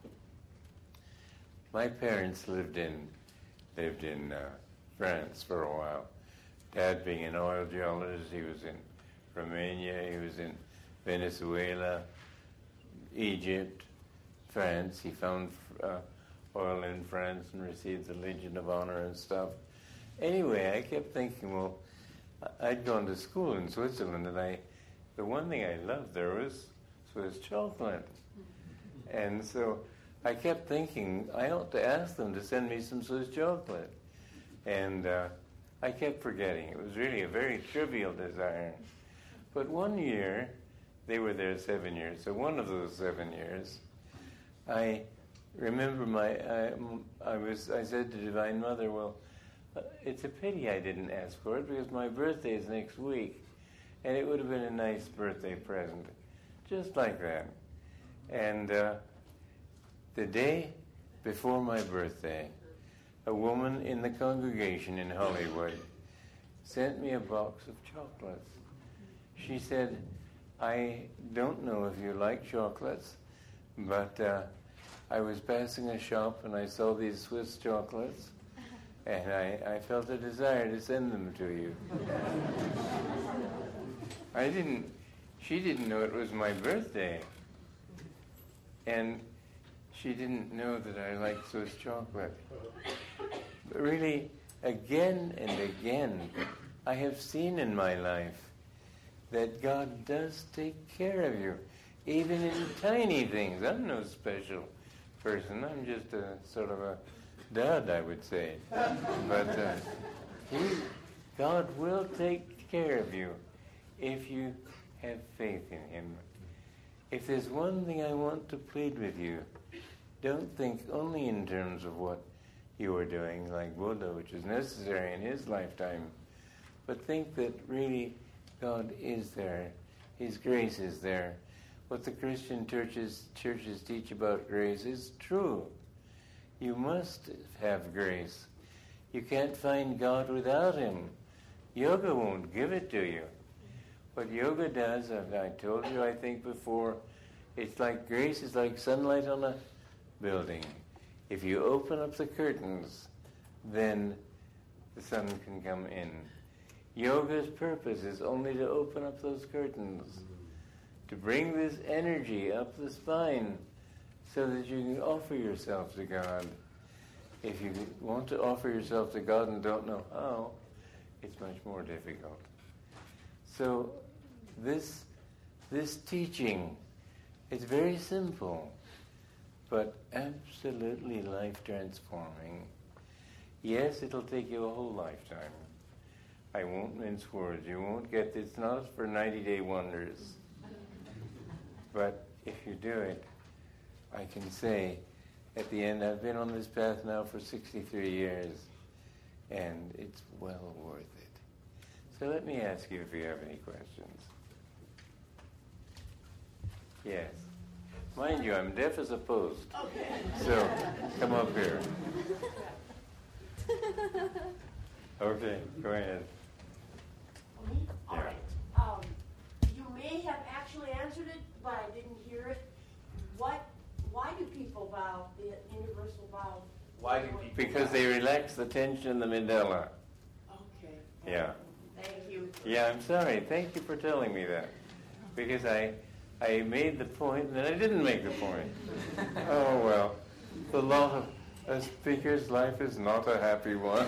my parents lived in lived in uh, France for a while. Dad being an oil geologist, he was in Romania, he was in Venezuela, Egypt, France. He found uh, oil in France and received the Legion of Honor and stuff. Anyway, I kept thinking, well, I'd gone to school in Switzerland, and I, the one thing I loved there was Swiss chocolate. And so I kept thinking, I ought to ask them to send me some Swiss chocolate. And uh, I kept forgetting. It was really a very trivial desire. But one year, they were there seven years, so one of those seven years, I remember my, I, I was, I said to Divine Mother, well, uh, it's a pity I didn't ask for it because my birthday is next week, and it would have been a nice birthday present, just like that. And uh, the day before my birthday, a woman in the congregation in Hollywood sent me a box of chocolates. She said, I don't know if you like chocolates, but uh, I was passing a shop and I saw these Swiss chocolates, and I, I felt a desire to send them to you. I didn't, she didn't know it was my birthday. And she didn't know that I liked Swiss chocolate. But really, again and again, I have seen in my life that God does take care of you, even in tiny things. I'm no special person. I'm just a sort of a dud, I would say. But uh, he, God will take care of you if you have faith in Him. If there's one thing I want to plead with you, don't think only in terms of what you are doing, like Buddha, which is necessary in his lifetime, but think that really God is there. His grace is there. What the Christian churches, churches teach about grace is true. You must have grace. You can't find God without Him. Yoga won't give it to you. What yoga does, as I told you, I think before, it's like grace is like sunlight on a building. If you open up the curtains, then the sun can come in. Yoga's purpose is only to open up those curtains, to bring this energy up the spine so that you can offer yourself to God. If you want to offer yourself to God and don't know how, it's much more difficult. So this this teaching, it's very simple, but absolutely life-transforming. Yes, it'll take you a whole lifetime. I won't mince words. You won't get, it's not for ninety-day wonders. But if you do it, I can say, at the end, I've been on this path now for sixty-three years, and it's well worth it. So let me ask you if you have any questions. Yes. Mind you, I'm deaf as a post. Okay. So, come up here. Okay, go ahead. Me? All Yeah. right. Um, you may have actually answered it, but I didn't hear it. What? Why do people bow? The universal bow. Why do people Because they relax the tension in the medulla. Okay. Yeah. Thank you. Yeah, I'm sorry. Thank you for telling me that. Because I I made the point and then I didn't make the point. Oh, well. The law of a speaker's life is not a happy one.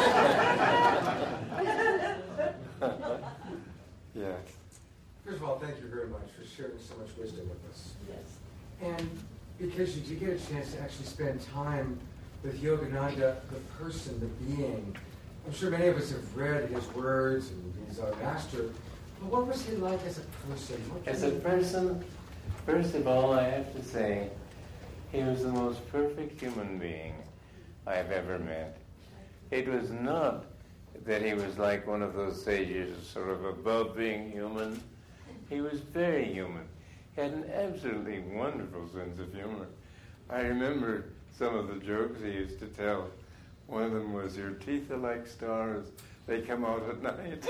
Yes. First of all, thank you very much for sharing so much wisdom with us. Yes. And because you did get a chance to actually spend time with Yogananda, the person, the being, I'm sure many of us have read his words and he's our master, but what was he like as a person? What As kind a of- person, first of all, I have to say, he was the most perfect human being I've ever met. It was not that he was like one of those sages, sort of above being human. He was very human. He had an absolutely wonderful sense of humor. I remember some of the jokes he used to tell. One of them was, "Your teeth are like stars. They come out at night."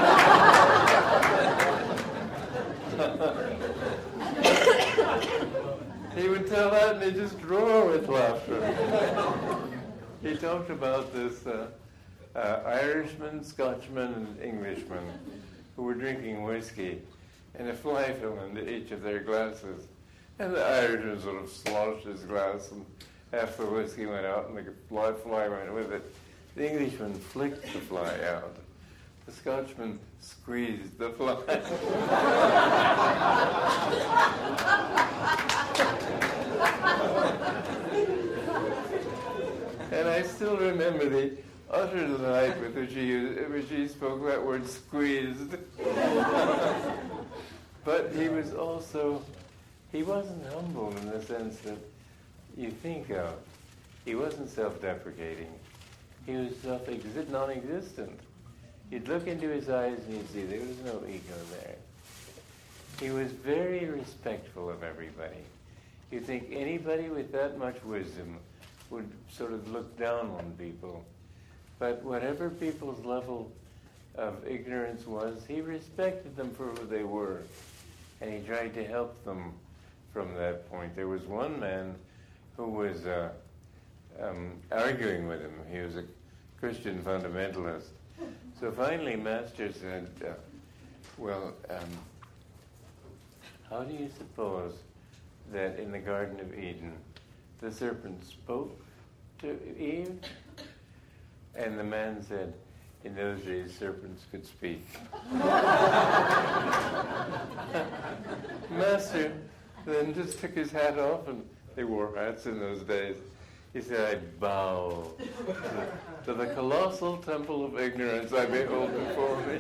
He would tell that and he'd just roar with laughter. He talked about this uh, uh, Irishman, Scotchman, and Englishman who were drinking whiskey, and a fly fell into each of their glasses. And the Irishman sort of sloshed his glass, and half the whiskey went out, and the fly, fly went with it. The Englishman flicked the fly out. The Scotchman squeezed the fly. And I still remember the utter delight with which he, used, which he spoke that word, squeezed. But he was also, he wasn't humble in the sense that you think of. He wasn't self-deprecating. He was self-exi- non-existent. You'd look into his eyes and you'd see there was no ego there. He was very respectful of everybody. You'd think anybody with that much wisdom would sort of look down on people. But whatever people's level of ignorance was, he respected them for who they were. And he tried to help them from that point. There was one man who was uh, um, arguing with him. He was a Christian fundamentalist. So finally, Master said, uh, well, um, how do you suppose that in the Garden of Eden, the serpent spoke to Eve? And the man said, in those days, serpents could speak. Master then just took his hat off, and they wore hats in those days. He said, I bow to, to the colossal temple of ignorance I behold before me.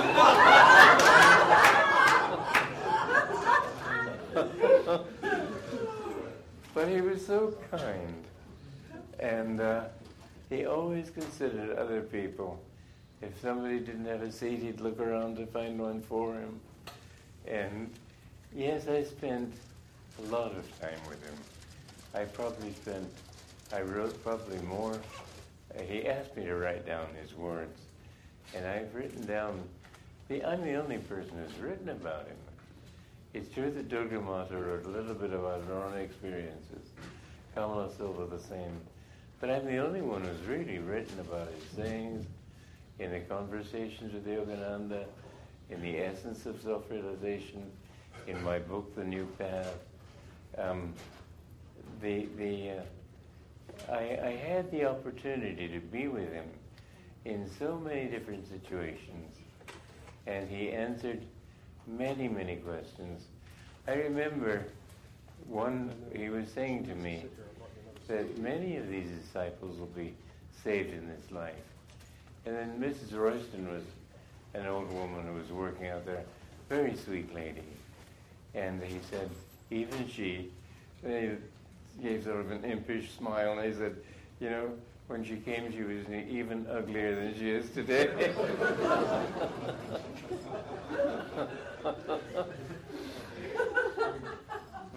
But he was so kind, and uh, he always considered other people. If somebody didn't have a seat, he'd look around to find one for him. And yes, I spent a lot of time with him. I probably spent, I wrote probably more. Uh, he asked me to write down his words, and I've written down, the, I'm the only person who's written about him. It's true that Durga Mata wrote a little bit about her own experiences. Kamala Silva the same. But I'm the only one who's really written about his sayings, in the conversations with Yogananda, in the essence of self-realization, in my book, The New Path. Um, the the uh, I, I had the opportunity to be with him in so many different situations, and he answered many, many questions. I remember one, he was saying to me that many of these disciples will be saved in this life. And then Missus Royston was an old woman who was working out there, very sweet lady. And he said, even she, and he gave sort of an impish smile, and he said, you know, when she came, she was even uglier than she is today.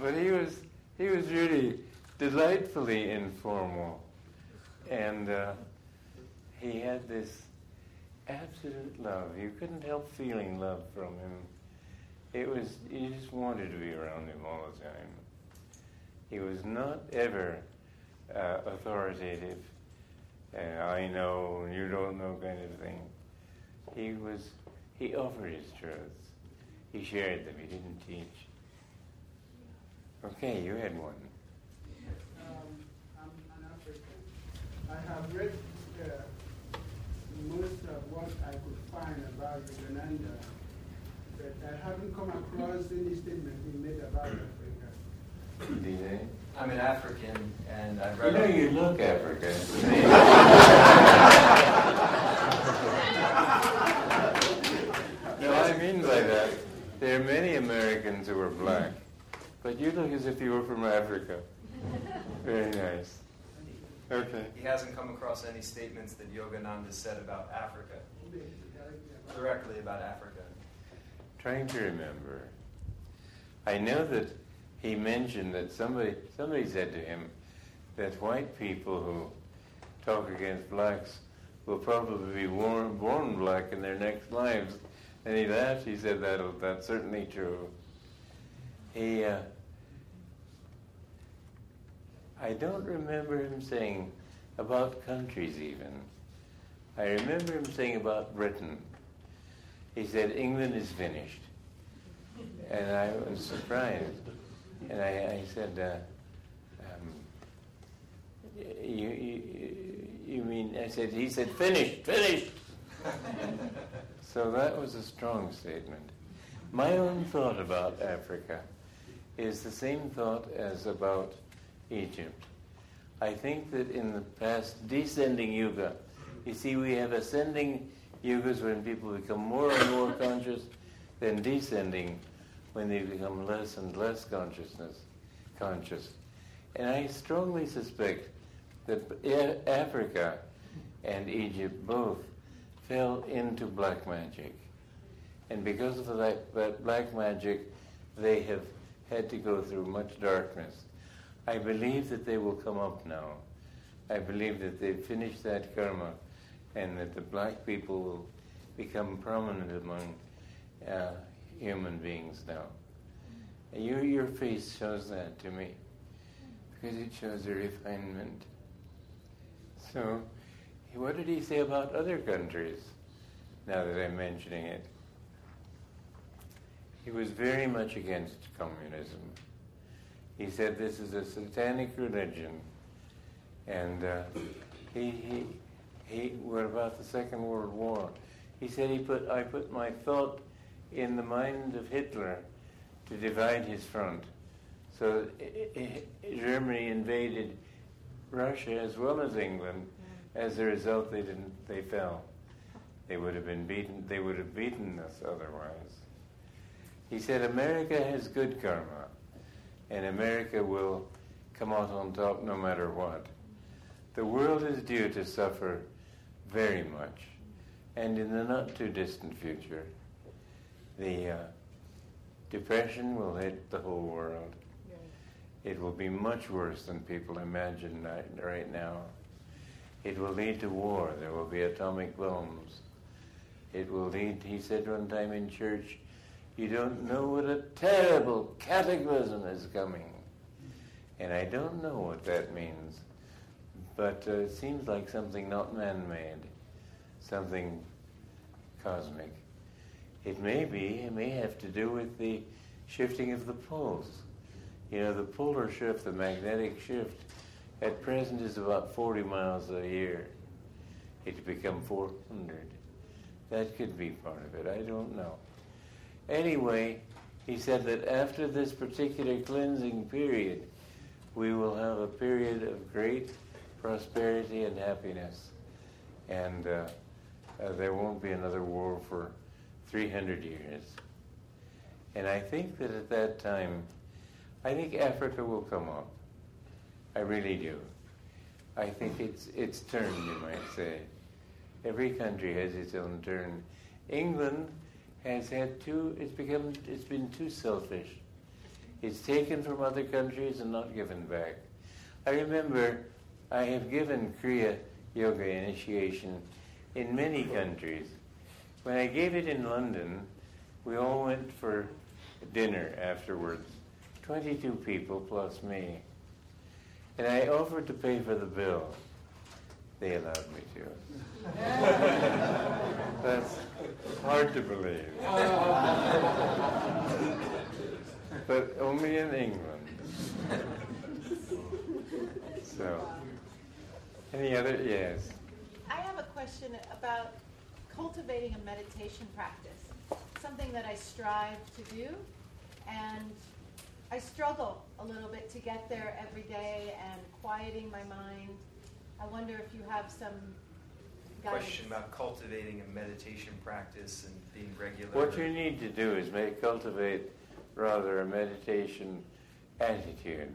but he was he was really delightfully informal, and uh, he had this absolute love. You couldn't help feeling love from him. It was, you just wanted to be around him all the time. He was not ever uh, authoritative, and I know, you don't know kind of thing. He was, he offered his truths. He shared them, he didn't teach. Okay, you had one. Um, I'm an African. I have read uh, most of what I could find about Yogananda, but I haven't come across any statement he made about Africa. Did they? I'm an African, and I've You read. know you look African. No, I mean by that, there are many Americans who are black, but you look as if you were from Africa. Very nice. Okay. He hasn't come across any statements that Yogananda said about Africa, directly about Africa. Trying to remember. I know that he mentioned that somebody somebody said to him that white people who talk against blacks will probably be born, born black in their next lives. And he laughed. He said that that's certainly true. He, uh, I don't remember him saying about countries even. I remember him saying about Britain. He said England is finished, and I was surprised. And I, I said, uh, um, you, you, you mean, I said, he said, finished, finished. So that was a strong statement. My own thought about Africa is the same thought as about Egypt. I think that in the past descending yuga, you see we have ascending yugas when people become more and more conscious, then descending when they become less and less consciousness, conscious. And I strongly suspect that A- Africa and Egypt both fell into black magic. And because of that, that black magic, they have had to go through much darkness. I believe that they will come up now. I believe that they've finished that karma and that the black people will become prominent among uh, human beings now. You, your face shows that to me because it shows a refinement. So, what did he say about other countries, now that I'm mentioning it? He was very much against communism. He said this is a satanic religion. And uh, he, he, he, what about the Second World War? He said he put, I put my thought in the mind of Hitler to divide his front. So I, I, Germany invaded Russia as well as England. As a result, they didn't. They fell. They would have been beaten. They would have beaten us otherwise. He said America has good karma, and America will come out on top no matter what. The world is due to suffer very much, and in the not too distant future, the uh, depression will hit the whole world. It will be much worse than people imagine right now. It will lead to war. There will be atomic bombs. It will lead, he said one time in church, you don't know what a terrible cataclysm is coming. And I don't know what that means. But uh, it seems like something not man-made, something cosmic. It may be, it may have to do with the shifting of the poles. You know, the polar shift, the magnetic shift, at present is about forty miles a year. It could become four hundred. That could be part of it. I don't know. Anyway, he said that after this particular cleansing period, we will have a period of great prosperity and happiness. And uh, uh, there won't be another war for three hundred years. And I think that at that time, I think Africa will come up. I really do. I think it's its turn, you might say. Every country has its own turn. England has had too, it's become, it's been too selfish. It's taken from other countries and not given back. I remember I have given Kriya Yoga initiation in many countries. When I gave it in London, we all went for dinner afterwards, twenty-two people plus me. And I offered to pay for the bill. They allowed me to. That's hard to believe. But only in England. So, any other? Yes. I have a question about cultivating a meditation practice, something that I strive to do, and I struggle a little bit to get there every day and quieting my mind. I wonder if you have some guidance. Question about cultivating a meditation practice and being regular. What you need to do is make, cultivate rather a meditation attitude.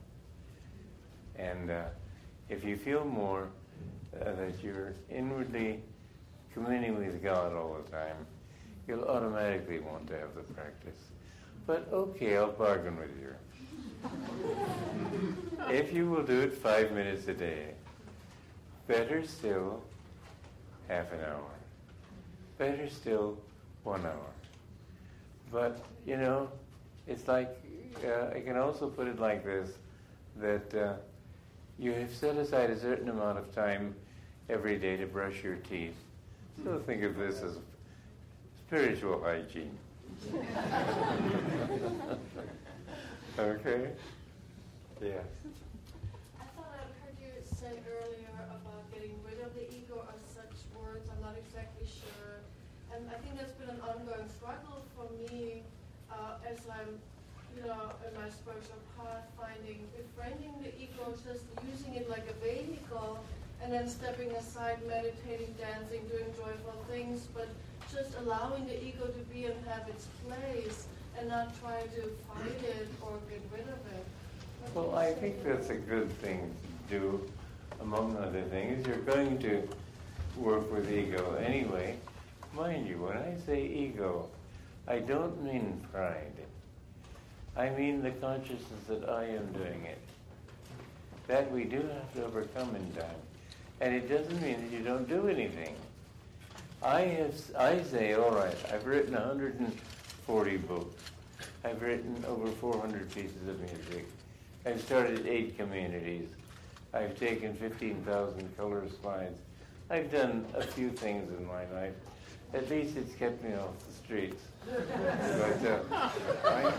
And uh, if you feel more uh, that you're inwardly communing with God all the time, you'll automatically want to have the practice. But okay, I'll bargain with you. If you will do it five minutes a day, better still, half an hour. Better still, one hour. But, you know, it's like, uh, I can also put it like this, that uh, you have set aside a certain amount of time every day to brush your teeth. So think of this as spiritual hygiene. Okay? Yes. I thought I heard you say earlier about getting rid of the ego or such words. I'm not exactly sure. And I think that's been an ongoing struggle for me uh, as I'm, you know, in my spiritual path, finding, befriending the ego, just using it like a vehicle, and then stepping aside, meditating, dancing, doing joyful things, but just allowing the ego to be and have its place, and not trying to fight it or get rid of it. What Well, do you I say? think that's a good thing to do, among other things. You're going to work with ego anyway. Mind you, when I say ego, I don't mean pride. I mean the consciousness that I am doing it. That we do have to overcome in time. And it doesn't mean that you don't do anything. I have, I say, all right, I've written one hundred forty books. I've written over four hundred pieces of music. I've started eight communities. I've taken fifteen thousand color slides. I've done a few things in my life. At least it's kept me off the streets. But, uh, I,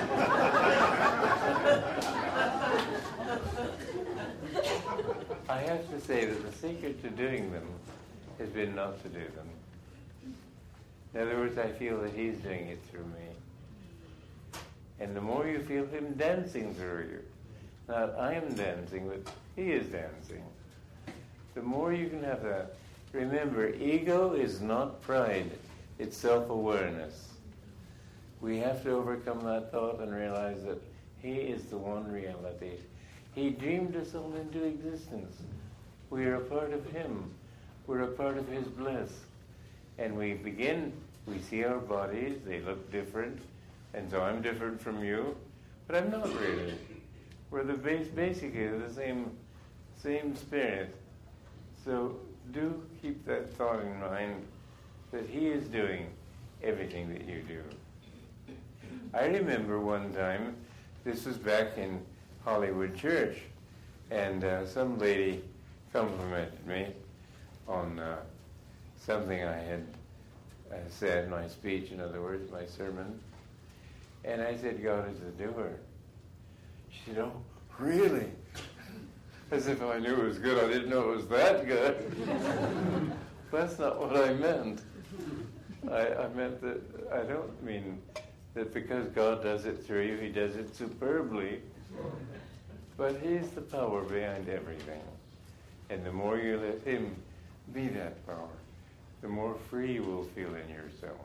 I have to say that the secret to doing them has been not to do them. In other words, I feel that he's doing it through me. And the more you feel him dancing through you, not I am dancing, but he is dancing, the more you can have that. Remember, ego is not pride, it's self-awareness. We have to overcome that thought and realize that he is the one reality. He dreamed us all into existence. We are a part of him. We're a part of his bliss. And we begin, we see our bodies, they look different, and so I'm different from you, but I'm not really. We're the base, basically the same, same spirit. So do keep that thought in mind, that he is doing everything that you do. I remember one time, this was back in Hollywood Church, and uh, some lady complimented me on uh, something I had uh, said, my speech, in other words, my sermon. And I said, God is the doer. She said, oh, really? As if I knew it was good. I didn't know it was that good. That's not what I meant. I, I meant that, I don't mean that because God does it through you, he does it superbly. But he's the power behind everything. And the more you let him be that power, the more free you will feel in yourself.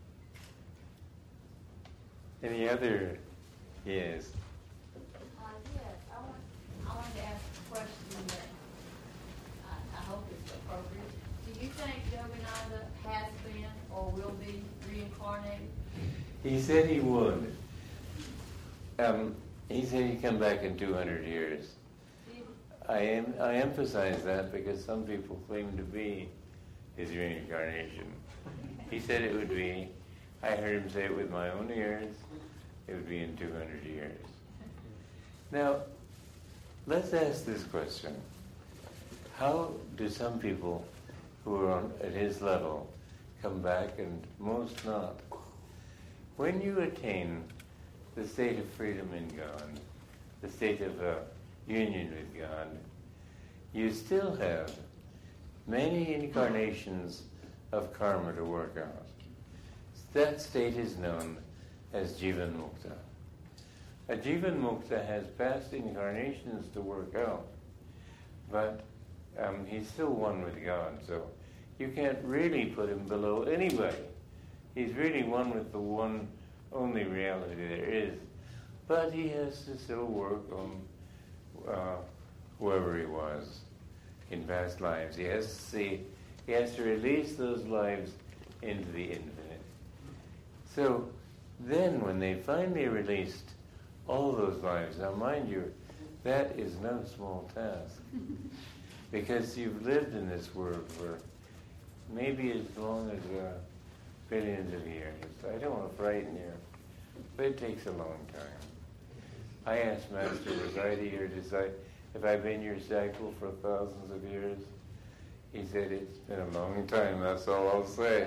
Any other? Yes. Uh, yes, I want, I want to ask a question that I, I hope is appropriate. Do you think Yogananda has been or will be reincarnated? He said he would. Um, he said he'd come back in two hundred years. I am, I emphasize that because some people claim to be his reincarnation. He said it would be, I heard him say it with my own ears, it would be in two hundred years. Now, let's ask this question. How do some people who are on, at his level come back and most not? When you attain the state of freedom in God, the state of uh, union with God, you still have many incarnations of karma to work out. That state is known as Jivan Mukta. A Jivan Mukta has past incarnations to work out, but um, he's still one with God, so you can't really put him below anybody. He's really one with the one only reality there is, but he has to still work on uh, whoever he was in past lives. He has to see, he has to release those lives into the infinite. So then when they finally released all those lives, now mind you, that is no small task, because you've lived in this world for maybe as long as uh, billions of years. I don't want to frighten you, but it takes a long time. I asked Master, was I your disciple? Have I been your disciple for thousands of years? He said, it's been a long time, that's all I'll say.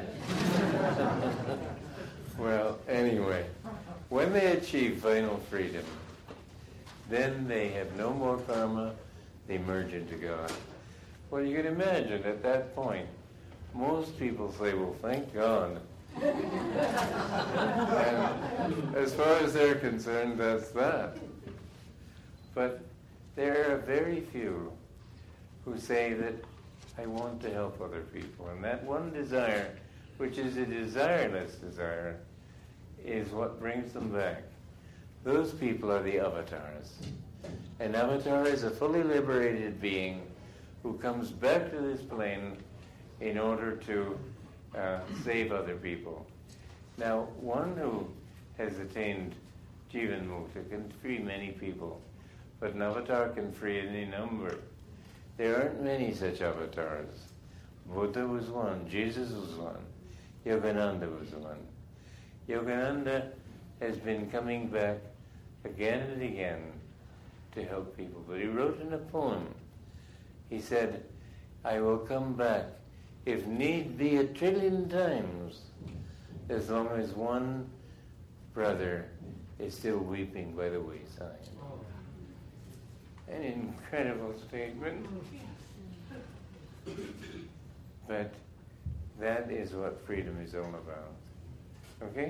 Well, anyway, when they achieve final freedom, then they have no more karma, they merge into God. Well, you can imagine at that point, most people say, well, thank God. And as far as they're concerned, that's that. But there are very few who say that I want to help other people. And that one desire, which is a desireless desire, is what brings them back. Those people are the avatars. An avatar is a fully liberated being who comes back to this plane in order to uh, save other people. Now, one who has attained Jivan Mukta can free many people, but an avatar can free any number. There aren't many such avatars. Buddha was one, Jesus was one, Yogananda was one. Yogananda has been coming back again and again to help people, but he wrote in a poem, he said, I will come back, if need be, a trillion times, as long as one brother is still weeping by the wayside. An incredible statement. But that is what freedom is all about. Okay?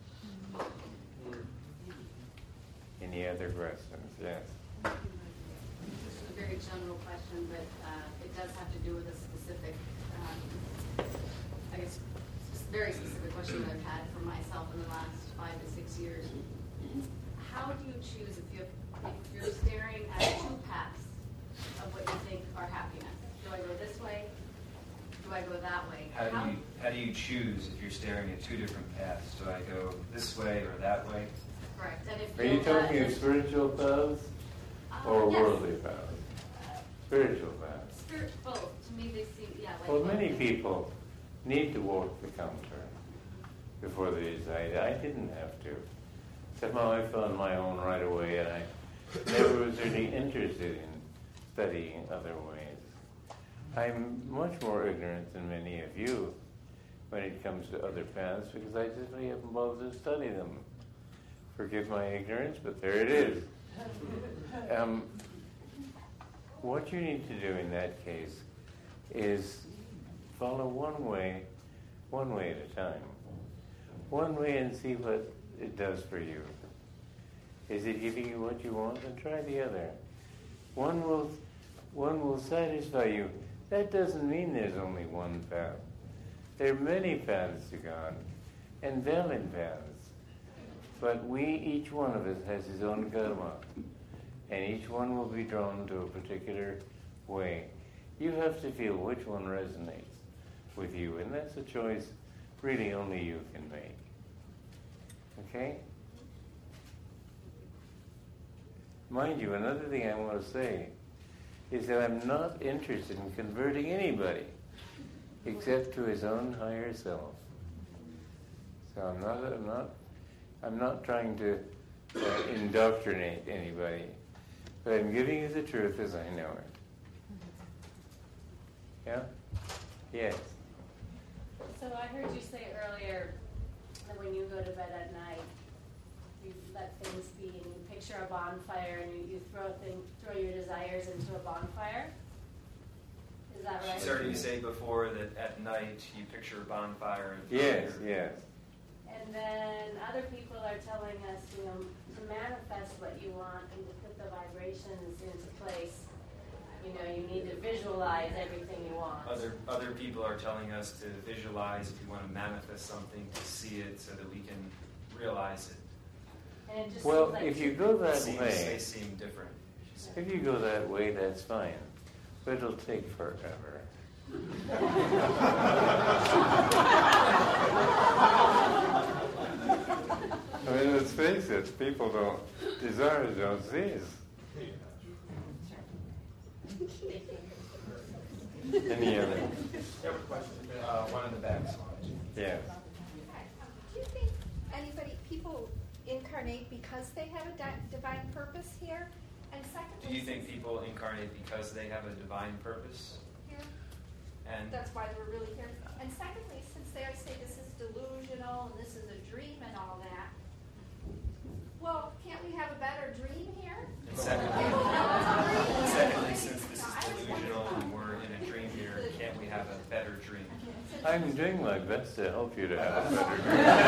Any other questions? Yes. This is a very general question, but uh, it does have to do with a specific, um, I guess, very specific question that I've had for myself in the last five to six years. How do you choose if, you have, if you're staring at two paths of what you think are happiness? Do I go this way? Do I go that way? How do you how do you choose if you're staring at two different paths? Do I go this way or that way? Correct. And if Are you yoga talking of is- spiritual paths Uh, or yes. worldly paths? Spiritual paths. Spirit, both. To me, they seem, yeah. Like Well, both. many people need to walk the counter before they decide. I didn't have to. Somehow I found my own right away, and I never was really interested in studying other ways. I'm much more ignorant than many of you when it comes to other paths because I simply haven't bothered to study them. Forgive my ignorance, but there it is. Um, what you need to do in that case is follow one way, one way at a time. One way and see what it does for you. Is it giving you what you want? Then try the other. One will, one will satisfy you. That doesn't mean there's only one path. There are many paths to God, and valid paths. But we, each one of us, has his own karma, and each one will be drawn to a particular way. You have to feel which one resonates with you, and that's a choice really only you can make. Okay? mind you, another thing I want to say is that I'm not interested in converting anybody except to his own higher self. So I'm not, I'm not, I'm not trying to uh, indoctrinate anybody, but I'm giving you the truth as I know it. Yeah? Yes. So I heard you say earlier that when you go to bed at night, you let things be, and you picture a bonfire, and you, you throw thing, throw your desires into a bonfire. Is that right? She's heard you say before that at night you picture a bonfire. And Yes, yes. And then other people are telling us, you know, to manifest what you want and to put the vibrations into place. You know, you need to visualize everything you want. Other other people are telling us to visualize if you want to manifest something, to see it so that we can realize it. And it just Well, seems like if you go that seems, way, they seem different. if you go that way, that's fine. But it'll take forever. I mean, let's face it, people don't, desires don't cease. Any other? Uh, one in the back. Yes. Do you think anybody, people incarnate because they have a di- divine purpose here? And secondly, Do you think people incarnate because they have a divine purpose? here, And that's why they were really here. And secondly, since they always say this is delusional and this is a dream and all that, well, can't we have a better dream here? And secondly, and secondly, since this is delusional and we're in a dream here, can't we have a better dream? I'm doing my best to help you to have a better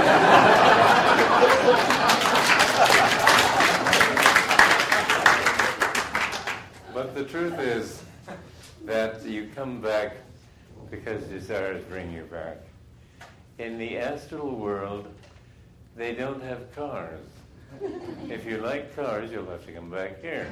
dream. But the truth is that you come back because desires bring you back. In the astral world, they don't have cars. If you like cars, you'll have to come back here.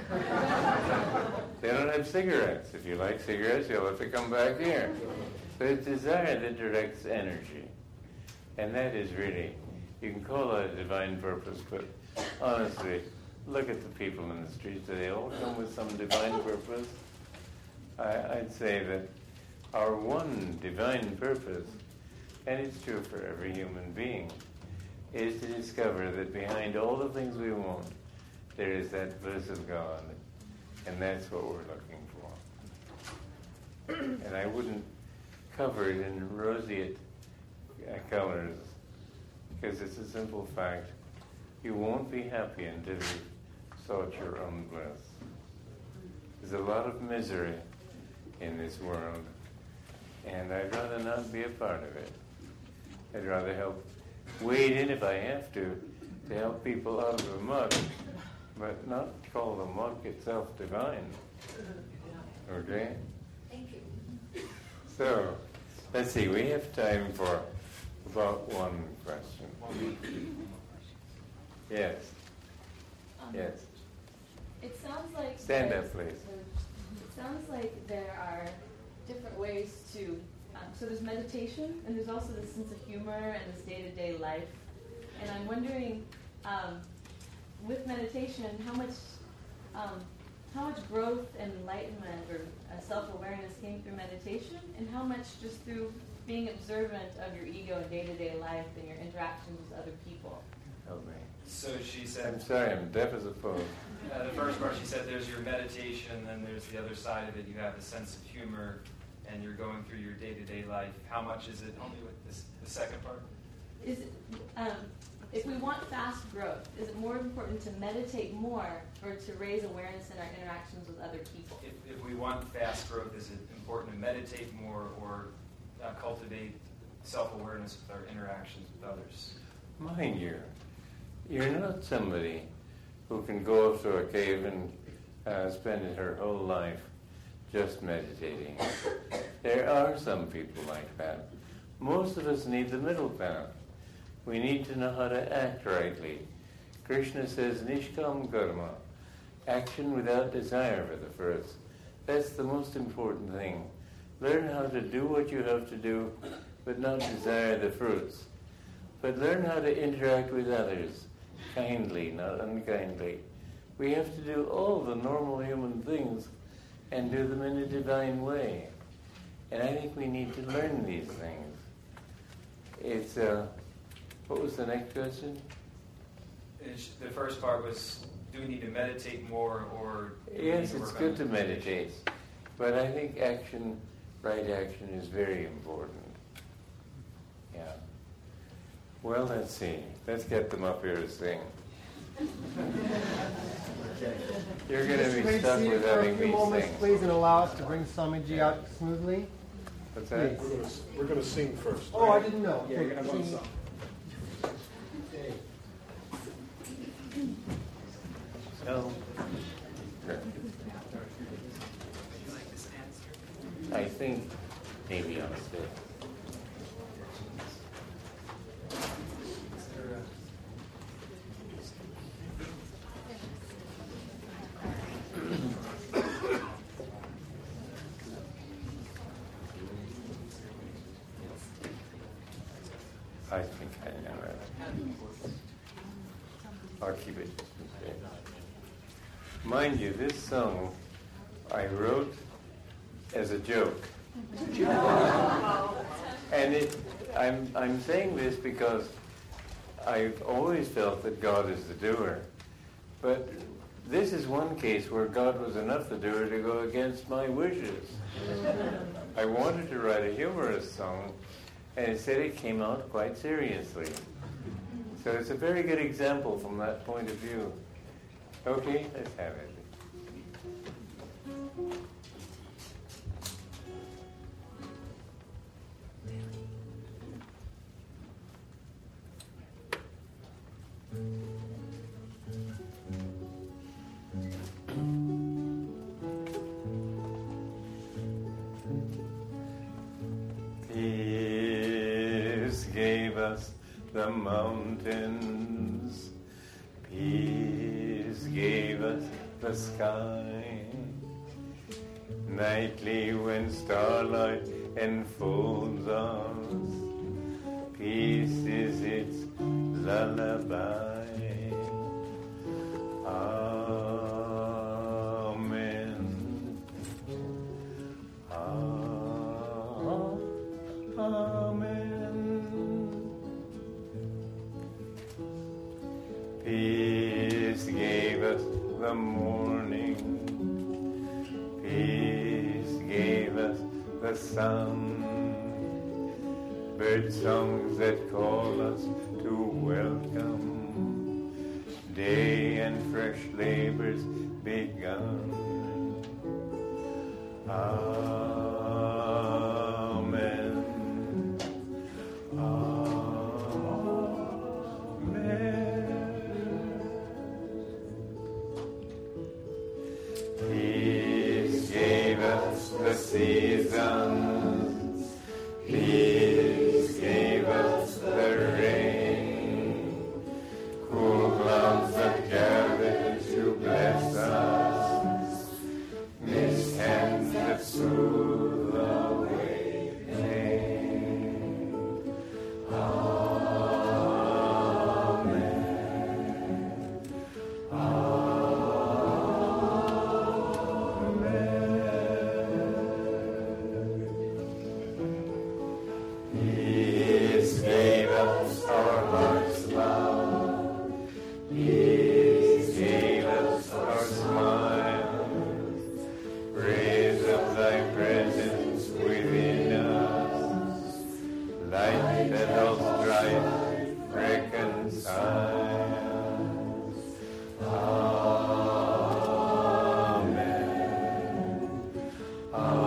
They don't have cigarettes. If you like cigarettes, you'll have to come back here. So it's desire that directs energy. And that is really, you can call that a divine purpose, but honestly, look at the people in the streets. Do they all come with some divine purpose? I, I'd say that our one divine purpose, and it's true for every human being, is to discover that behind all the things we want, there is that bliss of God. And that's what we're looking for. And I wouldn't cover it in roseate uh, colors, because it's a simple fact. You won't be happy until you've sought your own bliss. There's a lot of misery in this world, and I'd rather not be a part of it. I'd rather help wade in if I have to, to help people out of the muck, but not call the muck itself divine. Okay? Thank you. So, let's see, we have time for about one question. Yes. Um, Yes. It sounds like Stand there's- up, please. It sounds like there are different ways to. Um, so there's meditation, and there's also this sense of humor and this day-to-day life. And I'm wondering, um, with meditation, how much, um, how much growth and enlightenment or uh, self-awareness came through meditation, and how much just through being observant of your ego in day-to-day life and your interactions with other people. Help me. So she said. I'm sorry, I'm deaf as a post. Uh, the first part, she said, there's your meditation, then there's the other side of it. You have a sense of humor, and you're going through your day-to-day life. How much is it? Help me with this, the second part. Is it, um, if we want fast growth, is it more important to meditate more or to raise awareness in our interactions with other people? If, if we want fast growth, is it important to meditate more or uh, cultivate self-awareness with our interactions with others? Mind you, you're not somebody who can go up to a cave and uh, spend her whole life just meditating. There are some people like that. Most of us need the middle path. We need to know how to act rightly. Krishna says, Nishkam Karma, action without desire for the first. That's the most important thing. Learn how to do what you have to do, but not desire the fruits. But learn how to interact with others, kindly, not unkindly. We have to do all the normal human things and do them in a divine way. And I think we need to learn these things. It's, uh, what was the next question? It's- The first part was, do we need to meditate more, or do we need Yes, to it's work good on to meditate. But I think action, right action, is very important. Yeah. Well, let's see. Let's get them up here to sing. You're going to Just be remain stuck seated with for a having few me moments, sing. please, and allow us to bring Swamiji out smoothly. What's that? Please. We're gonna, we're gonna sing first. Oh, I didn't know. Yeah, Okay, we're gonna have one sing. song. No. I think maybe on stage. I think I know it. I'll keep it. Mind you, this song I wrote as a joke. And it, I'm, I'm saying this because I've always felt that God is the doer. But this is one case where God was enough the doer to go against my wishes. I wanted to write a humorous song, and instead it came out quite seriously. So it's a very good example from that point of view. Okay, let's have it. Peace gave us the mountains. Peace gave us the sky. Nightly when starlight enfolds us, peace is its lullaby. Amen. Amen. Peace gave us the morning. Peace gave us the sun. Bird songs that call us to welcome day and fresh labors begun. Amen. Peace gave us the seasons. Peace gave us the rain. Cool clouds that gathered to bless us. Mist hands that soothe away pain. Amen. Peace gave us our heart's love. Peace gave us our smiles. Raise up thy presence within us. Light that helps drive, reconciles. Amen.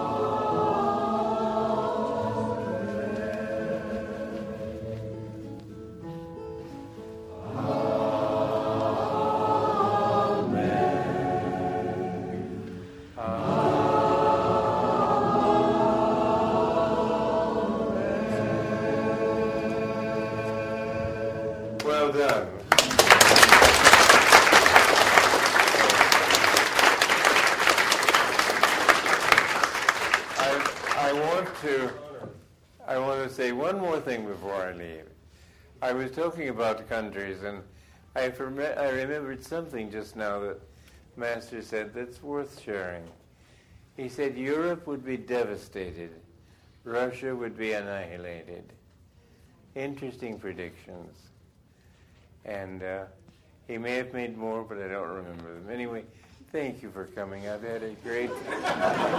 Well done. I, I want to I want to say one more thing before I leave. I was talking about countries, and I, forme- I remembered something just now that Master said that's worth sharing. He said Europe would be devastated. Russia would be annihilated. Interesting predictions. And uh, he may have made more, but I don't remember them. Anyway, thank you for coming. I've had a great